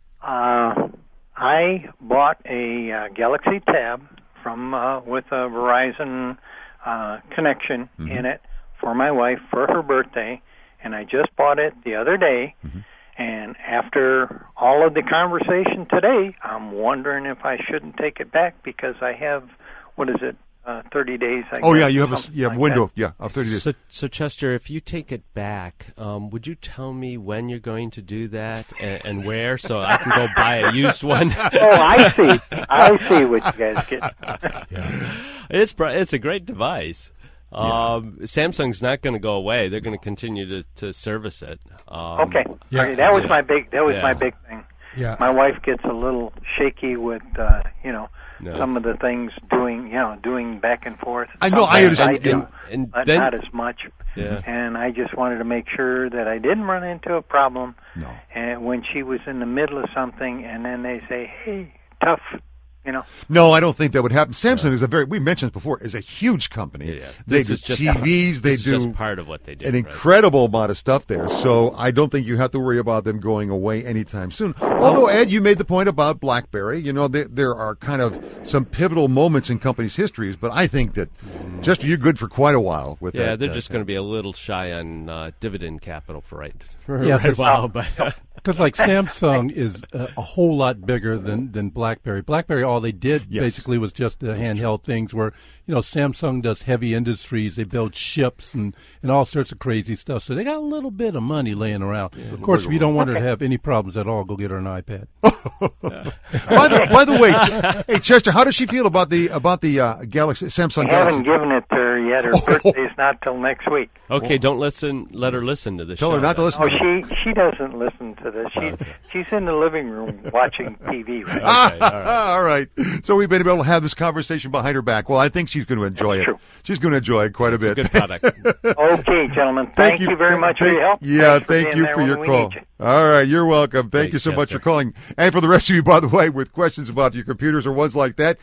I bought a Galaxy Tab from with a Verizon connection in it for my wife for her birthday, and I just bought it the other day. Mm-hmm. And after all of the conversation today, I'm wondering if I shouldn't take it back because I have, 30 days. I Oh, guess, yeah, you have something a like window, that. of 30 days. So Chester, if you take it back, would you tell me when you're going to do that and where, so I can go buy a used one? Oh, I see. I see what you guys get. It's a great device. Samsung's not going to go away. They're going to continue to service it. Okay. That was my big thing. Yeah. My wife gets a little shaky with some of the things doing back and forth. I know, I understand. But not as much. Yeah. And I just wanted to make sure that I didn't run into a problem. No. And when she was in the middle of something, and then they say, "Hey, tough." No, I don't think that would happen. Samsung is we mentioned before, is a huge company. Yeah. They do TVs. They do just part of what they do. An incredible amount of stuff there. So I don't think you have to worry about them going away anytime soon. Although, Ed, you made the point about BlackBerry. There are kind of some pivotal moments in companies' histories, but I think that, Chester, you're good for quite a while with that. Yeah, they're just going to be a little shy on dividend capital for a while. But because like Samsung is a whole lot bigger than BlackBerry. BlackBerry, all they did basically was just the handheld things. Where Samsung does heavy industries. They build ships and all sorts of crazy stuff. So they got a little bit of money laying around. Of course, if you don't want her to have any problems at all, go get her an iPad. By the way, hey Chester, how does she feel about the Galaxy Samsung I Galaxy? haven't given it to her yet. Her birthday's not till next week. Okay, don't let her listen to the show. Tell her not to listen. Oh, she doesn't listen to this. She's in the living room watching TV right now. All right. So we've been able to have this conversation behind her back. Well, I think she's going to enjoy it. True. She's going to enjoy it quite a bit. It's a good product. Okay, gentlemen. Thank you very much for your help. Yeah, Thanks thank you for your call. You. All right, you're welcome. Thank you so much for calling. And for the rest of you, by the way, with questions about your computers or ones like that,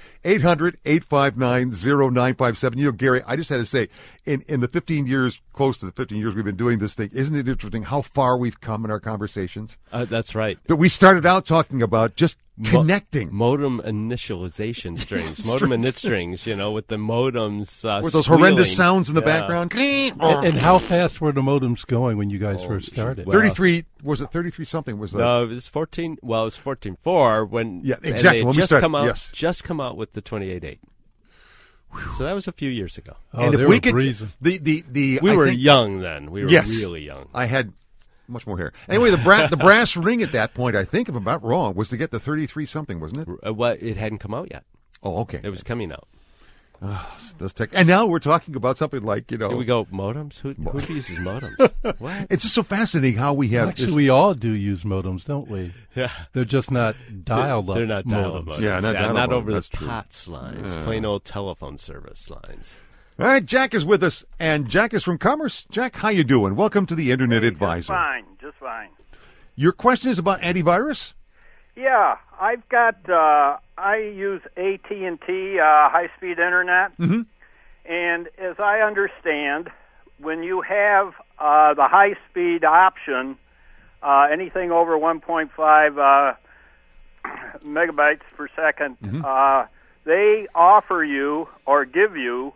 800-859-0957. Gary, I just had to say, in the 15 years, close to the 15 years we've been doing this thing, isn't it interesting how far we've come in our conversations? That's right. That we started out talking about just connecting. Modem initialization strings. Modem init strings, with the modems with those horrendous sounds in the background. And how fast were the modems going when you guys first started? 33, was it 33 something? No, it was 14. Well, it was 14.4 when exactly. When we started, just come out with the 28.8. So that was a few years ago. Oh, and if we could, we were young then. We were really young. I had much more hair. Anyway, the brass ring at that point, I think, if I'm not wrong, was to get the 33 something, wasn't it? It hadn't come out yet. Oh, okay. It was coming out. And now we're talking about something like, Here we go, modems? Who uses modems? What? It's just so fascinating how we have... Actually, we all do use modems, don't we? Yeah. They're just not dial-up They're not dial-up modems. Yeah, not over the POTS lines, plain old telephone service lines. All right, Jack is with us, and Jack is from Commerce. Jack, how you doing? Welcome to the Internet Advisor. Just fine. Your question is about antivirus? Yeah, I've got. I use AT&T high-speed internet, and as I understand, when you have the high-speed option, anything over 1.5 megabytes per second, they offer you or give you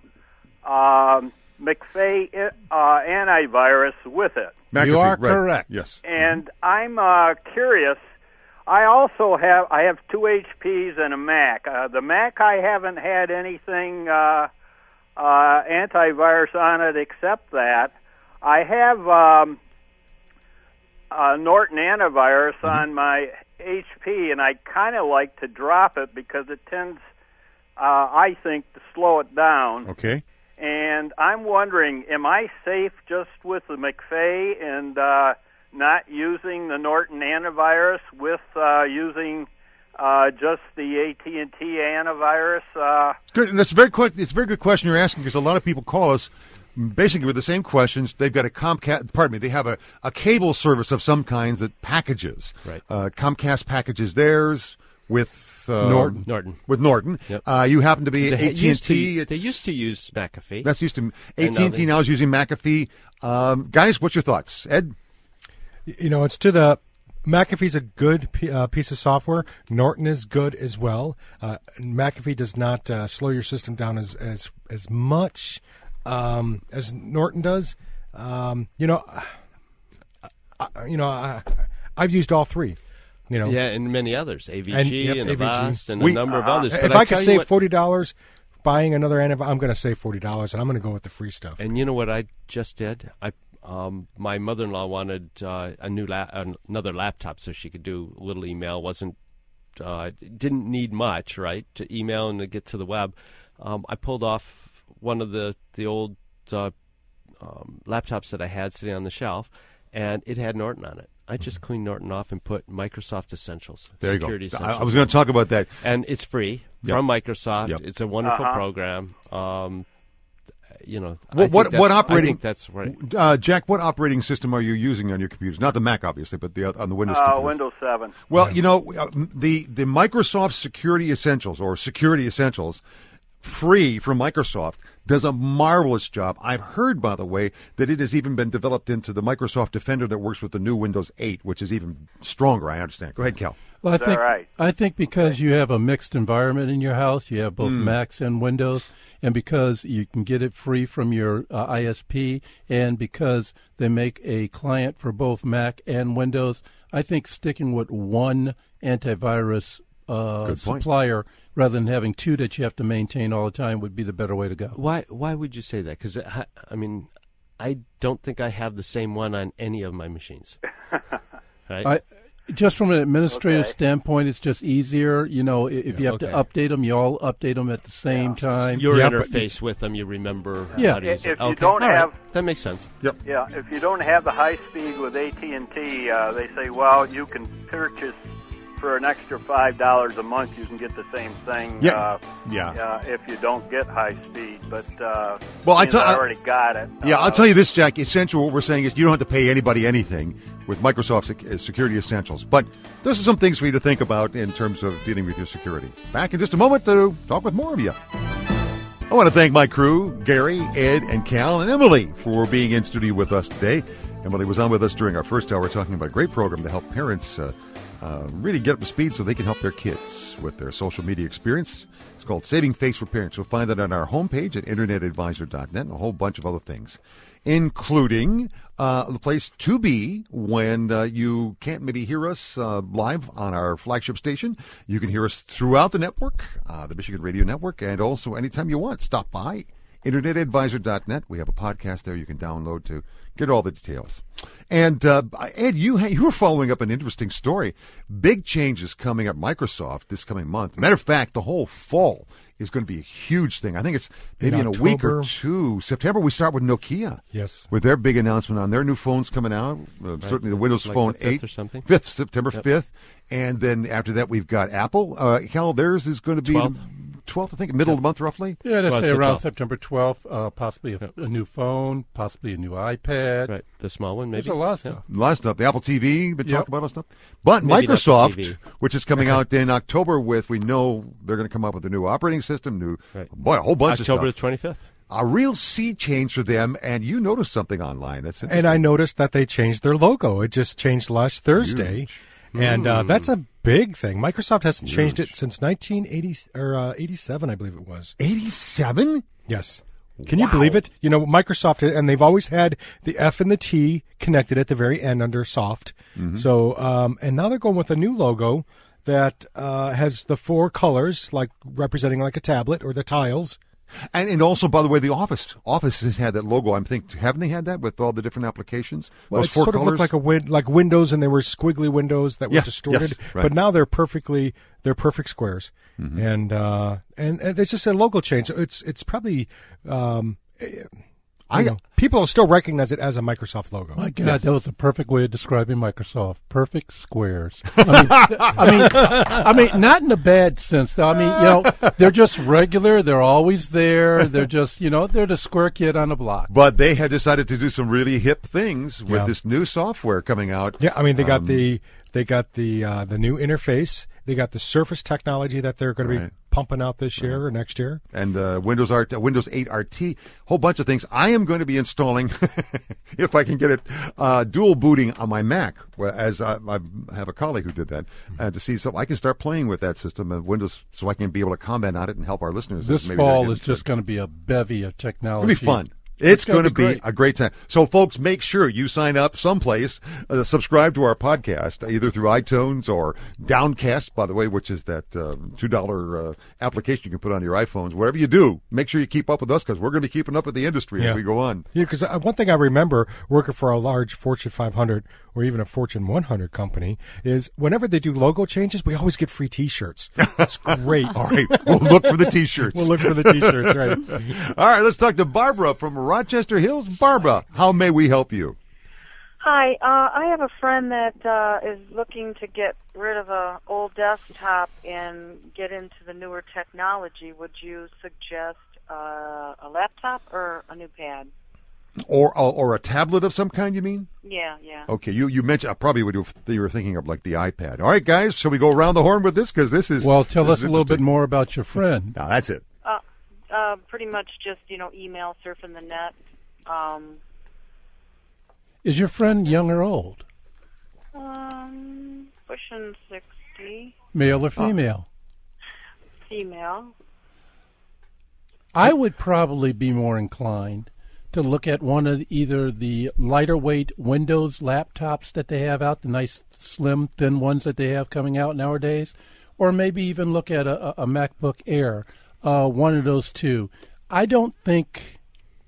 McAfee antivirus with it. McAfee, you are correct. Yes. And I'm curious. I also have 2 HPs and a Mac. The Mac, I haven't had anything antivirus on it except that. I have Norton antivirus on my HP, and I kind of like to drop it because it tends, I think, to slow it down. Okay. And I'm wondering, am I safe just with the McAfee and not using the Norton antivirus with using just the AT&T antivirus? Good. And that's a very good question you're asking, because a lot of people call us basically with the same questions. They've got a Comcast. They have a cable service of some kinds that packages. Right. Comcast packages theirs with Norton. With Norton. Yep. You happen to be They AT&T. They used to use McAfee. That's used to AT&T now is using McAfee. Guys, what's your thoughts, Ed? It's to the McAfee's a good piece of software. Norton is good as well. McAfee does not slow your system down as much as Norton does. I've used all three. And many others, AVG and Avast and a number of others. But if I could save $40 buying another antivirus, I'm going to save $40, and I'm going to go with the free stuff. And you know what I just did? My mother-in-law wanted another laptop so she could do a little email. Didn't need much, right, to email and to get to the web. I pulled off one of the old laptops that I had sitting on the shelf, and it had Norton on it. I just cleaned Norton off and put Microsoft Essentials. There you go. Essentials. I was going to talk about that. And it's free from Microsoft. Yep. It's a wonderful program. What operating? I think that's right. Jack, what operating system are you using on your computers? Not the Mac, obviously, but on the Windows computers. Windows 7. Well, the Microsoft Security Essentials or Security Essentials, free from Microsoft, does a marvelous job. I've heard, by the way, that it has even been developed into the Microsoft Defender that works with the new Windows 8, which is even stronger, I understand. Go ahead, Cal. Well, I think because you have a mixed environment in your house, you have both Macs and Windows, and because you can get it free from your ISP, and because they make a client for both Mac and Windows, I think sticking with one antivirus supplier rather than having two that you have to maintain all the time would be the better way to go. Why would you say that? Because, I don't think I have the same one on any of my machines. Right? Just from an administrative standpoint, it's just easier. If you have to update them, you all update them at the same time. Your interface with them, you remember how to use it. If you don't have... That makes sense. Yep. Yeah, if you don't have the high speed with AT&T, they say, well, you can purchase for an extra $5 a month, you can get the same thing. If you don't get high speed, but I already got it. I'll tell you this, Jack. Essentially, what we're saying is you don't have to pay anybody anything with Microsoft Security Essentials. But those are some things for you to think about in terms of dealing with your security. Back in just a moment to talk with more of you. I want to thank my crew, Gary, Ed, and Cal, and Emily for being in studio with us today. Emily was on with us during our first hour talking about a great program to help parents really get up to speed so they can help their kids with their social media experience. It's called Saving Face for Parents. You'll find that on our homepage at internetadvisor.net and a whole bunch of other things, including the place to be when you can't maybe hear us live on our flagship station. You can hear us throughout the network, the Michigan Radio Network, and also anytime you want. Stop by internetadvisor.net. We have a podcast there you can download to get all the details. And Ed, you were following up an interesting story. Big changes coming at Microsoft this coming month. Matter of fact, the whole fall is going to be a huge thing. I think it's maybe in a week or two. September, we start with Nokia. Yes. With their big announcement on their new phones coming out. Certainly the Windows Phone 8. or something. 5th, September 5th. And then after that, we've got Apple. Cal, theirs is going to be 12th, I think, middle of the month roughly. Yeah, I'd say around September 12th, possibly a new phone, possibly a new iPad. Right, the small one maybe. There's a lot of stuff. A lot of stuff. The Apple TV, been talking about all stuff. But maybe Microsoft, which is coming out in October we know they're going to come up with a new operating system, a whole bunch of stuff. October the 25th. A real sea change for them, and you noticed something online. That's interesting. And I noticed that they changed their logo. It just changed last Thursday. Huge. And that's a big thing. Microsoft hasn't changed it since 1987, I believe it was. 87? Yes. Can you believe it? Microsoft, and they've always had the F and the T connected at the very end under soft. Mm-hmm. So, and now they're going with a new logo that has the four colors, like representing like a tablet or the tiles. And also, by the way, the Office has had that logo. I'm thinking, haven't they had that with all the different applications? Well, those it four sort colors? of looked like Windows, and they were squiggly windows that were distorted. Yes, right. But now they're perfect squares, mm-hmm. and it's just a logo change. It's probably. People still recognize it as a Microsoft logo. My God, that was the perfect way of describing Microsoft. Perfect squares. I mean, not in a bad sense, though. I mean, they're just regular. They're always there. They're just, they're the square kid on the block. But they had decided to do some really hip things with this new software coming out. Yeah, I mean, they got the new interface. They got the Surface technology that they're going to be pumping out this year or next year, and Windows 8 RT, whole bunch of things. I am going to be installing, if I can get it, dual booting on my Mac. As I have a colleague who did that, to see so I can start playing with that system of Windows, so I can be able to comment on it and help our listeners. This fall is just going to be a bevy of technology. It'll be fun. It's going to be a great time. So, folks, make sure you sign up someplace, subscribe to our podcast, either through iTunes or Downcast, by the way, which is that $2 application you can put on your iPhones. Whatever you do, make sure you keep up with us because we're going to be keeping up with the industry as we go on. Yeah, because one thing I remember working for a large Fortune 500 or even a Fortune 100 company is whenever they do logo changes, we always get free T-shirts. That's great. All right, we'll look for the T-shirts. We'll look for the T-shirts, right. All right, let's talk to Barbara from Rochester Hills. Barbara, how may we help you? Hi, I have a friend that is looking to get rid of an old desktop and get into the newer technology. Would you suggest a laptop or a new pad? Or a tablet of some kind, you mean? Yeah. Okay, you mentioned probably what you were thinking of, like the iPad. All right, guys, shall we go around the horn with this? Because this is tell us a little bit more about your friend. No, that's it. Pretty much just email, surfing the net. Is your friend young or old? Pushing 60. Male or female? Female. I would probably be more inclined to look at one of either the lighter weight Windows laptops that they have out, the nice slim thin ones that they have coming out nowadays, or maybe even look at a MacBook Air, one of those two. I don't think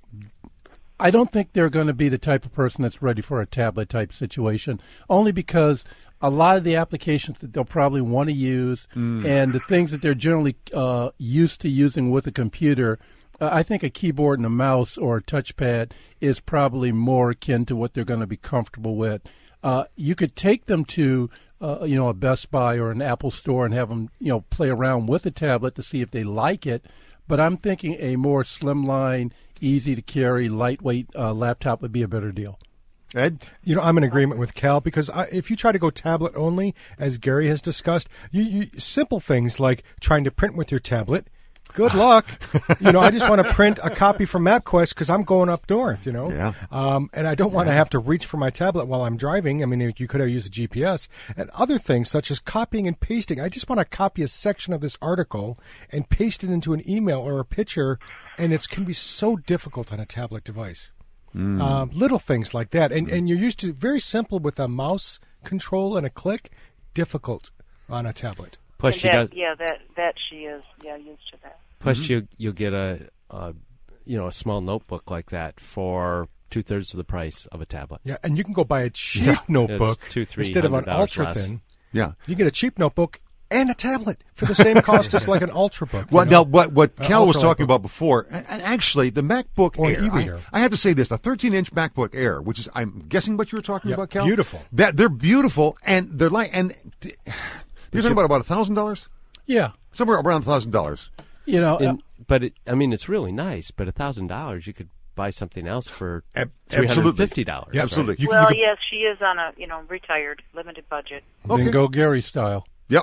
they're going to be the type of person that's ready for a tablet type situation, only because a lot of the applications that they'll probably want to use and the things that they're generally used to using with a computer, I think a keyboard and a mouse or a touchpad is probably more akin to what they're going to be comfortable with. You could take them to a Best Buy or an Apple store and have them play around with a tablet to see if they like it. But I'm thinking a more slimline, easy to carry, lightweight laptop would be a better deal. Ed? I'm in agreement with Cal because if you try to go tablet only, as Gary has discussed, you simple things like trying to print with your tablet. Good luck. I just want to print a copy from MapQuest because I'm going up north, Yeah. And I don't want to have to reach for my tablet while I'm driving. I mean, you could have used a GPS and other things such as copying and pasting. I just want to copy a section of this article and paste it into an email or a picture, and it can be so difficult on a tablet device. Little things like that. And you're used to very simple with a mouse control and a click, difficult on a tablet. Plus, that she is used to that. Plus, you'll get a small notebook like that for 2/3 of the price of a tablet. Yeah, and you can go buy a cheap notebook instead of an ultra thin. Yeah, you get a cheap notebook and a tablet for the same cost as like an ultrabook. Well, now what Cal was talking about before, and actually the MacBook Air. I have to say this: the 13-inch MacBook Air, which is I'm guessing what you were talking about, Cal. Beautiful. They're beautiful, and they're you're talking about $1,000? Yeah. Somewhere around $1,000. But it's really nice. But $1,000, you could buy something else for $350. Yeah, absolutely. Right? Yes, she is on a retired limited budget. Okay. Then go Gary style. Yep.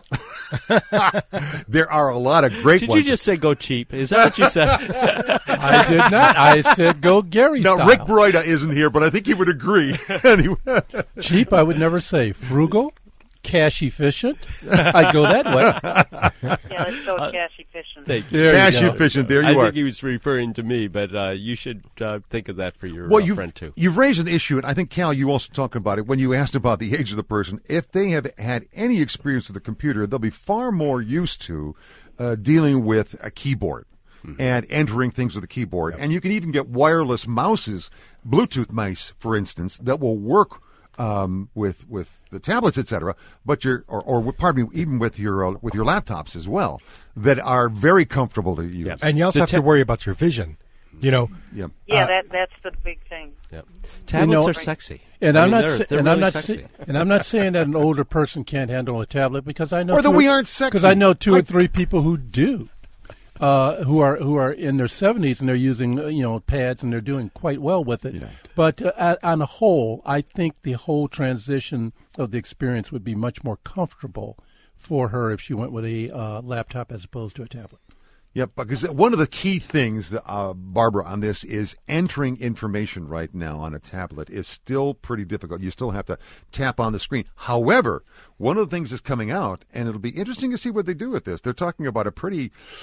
There are a lot of great ones. Did you just say go cheap? Is that what you said? I did not. I said go Gary style. Now, Rick Broida isn't here, but I think he would agree. Anyway. Cheap, I would never say. Frugal. Cash efficient. I'd go that way. Yeah, let's go cash efficient. Cash efficient. There you are. I think he was referring to me, but you should think of that for your friend too. You've raised an issue, and I think Cal, you also talked about it when you asked about the age of the person. If they have had any experience with a computer, they'll be far more used to dealing with a keyboard and entering things with a keyboard. Yep. And you can even get wireless mouses, Bluetooth mice, for instance, that will work with the tablets, etc. But even with your laptops as well, that are very comfortable to use. Yep. And you also have to worry about your vision. Yep. Yeah, that's the big thing. Yep. Tablets are sexy, and I'm not saying that an older person can't handle a tablet because I know or that we aren't sexy because I know two or three people who do. Who are in their 70s and they're using pads and they're doing quite well with it. Yeah. But on a whole, I think the whole transition of the experience would be much more comfortable for her if she went with a laptop as opposed to a tablet. Yep, because one of the key things, Barbara, on this is entering information right now on a tablet is still pretty difficult. You still have to tap on the screen. However, one of the things that's coming out, and it'll be interesting to see what they do with this, they're talking about a pretty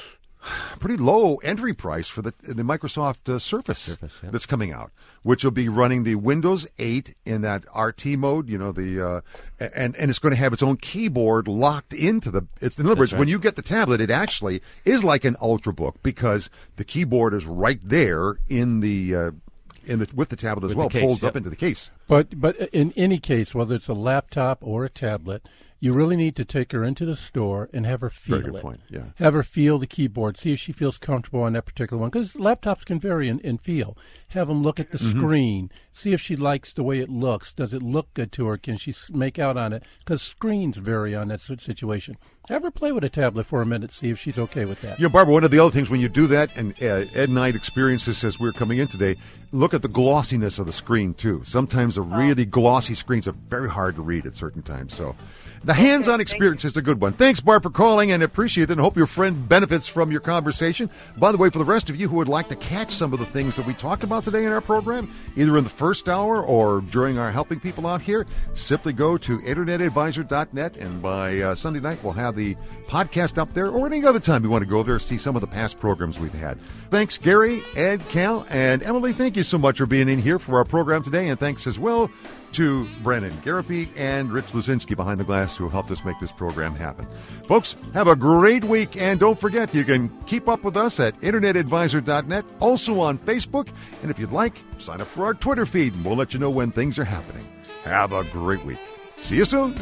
pretty low entry price for the Microsoft Surface that's coming out, which will be running the Windows 8 in that RT mode, and it's going to have its own keyboard locked into the. In other words, when you get the tablet, it actually is like an Ultrabook because the keyboard is right there with the tablet as well, folds up into the case. But in any case, whether it's a laptop or a tablet, you really need to take her into the store and have her feel Very good point. Yeah. Have her feel the keyboard, see if she feels comfortable on that particular one. Because laptops can vary in feel. Have them look at the screen, see if she likes the way it looks. Does it look good to her? Can she make out on it? Because screens vary on that situation. Have her play with a tablet for a minute, see if she's okay with that. Barbara, one of the other things when you do that, and Ed and I experienced this as we were coming in today, look at the glossiness of the screen, too. Sometimes the really glossy screens are very hard to read at certain times, so... The hands-on experience is a good one. Thanks, Barb, for calling, and appreciate it, and hope your friend benefits from your conversation. By the way, for the rest of you who would like to catch some of the things that we talked about today in our program, either in the first hour or during our Helping People Out here, simply go to InternetAdvisor.net, and by Sunday night we'll have the podcast up there, or any other time you want to go there, see some of the past programs we've had. Thanks, Gary, Ed, Cal, and Emily. Thank you so much for being in here for our program today, and thanks as well to Brennan Garapi and Rich Luzinski behind the glass who helped us make this program happen. Folks, have a great week, and don't forget, you can keep up with us at InternetAdvisor.net, also on Facebook, and if you'd like, sign up for our Twitter feed, and we'll let you know when things are happening. Have a great week. See you soon.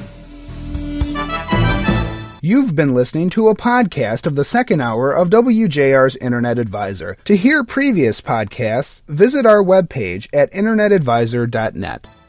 You've been listening to a podcast of the second hour of WJR's Internet Advisor. To hear previous podcasts, visit our webpage at InternetAdvisor.net.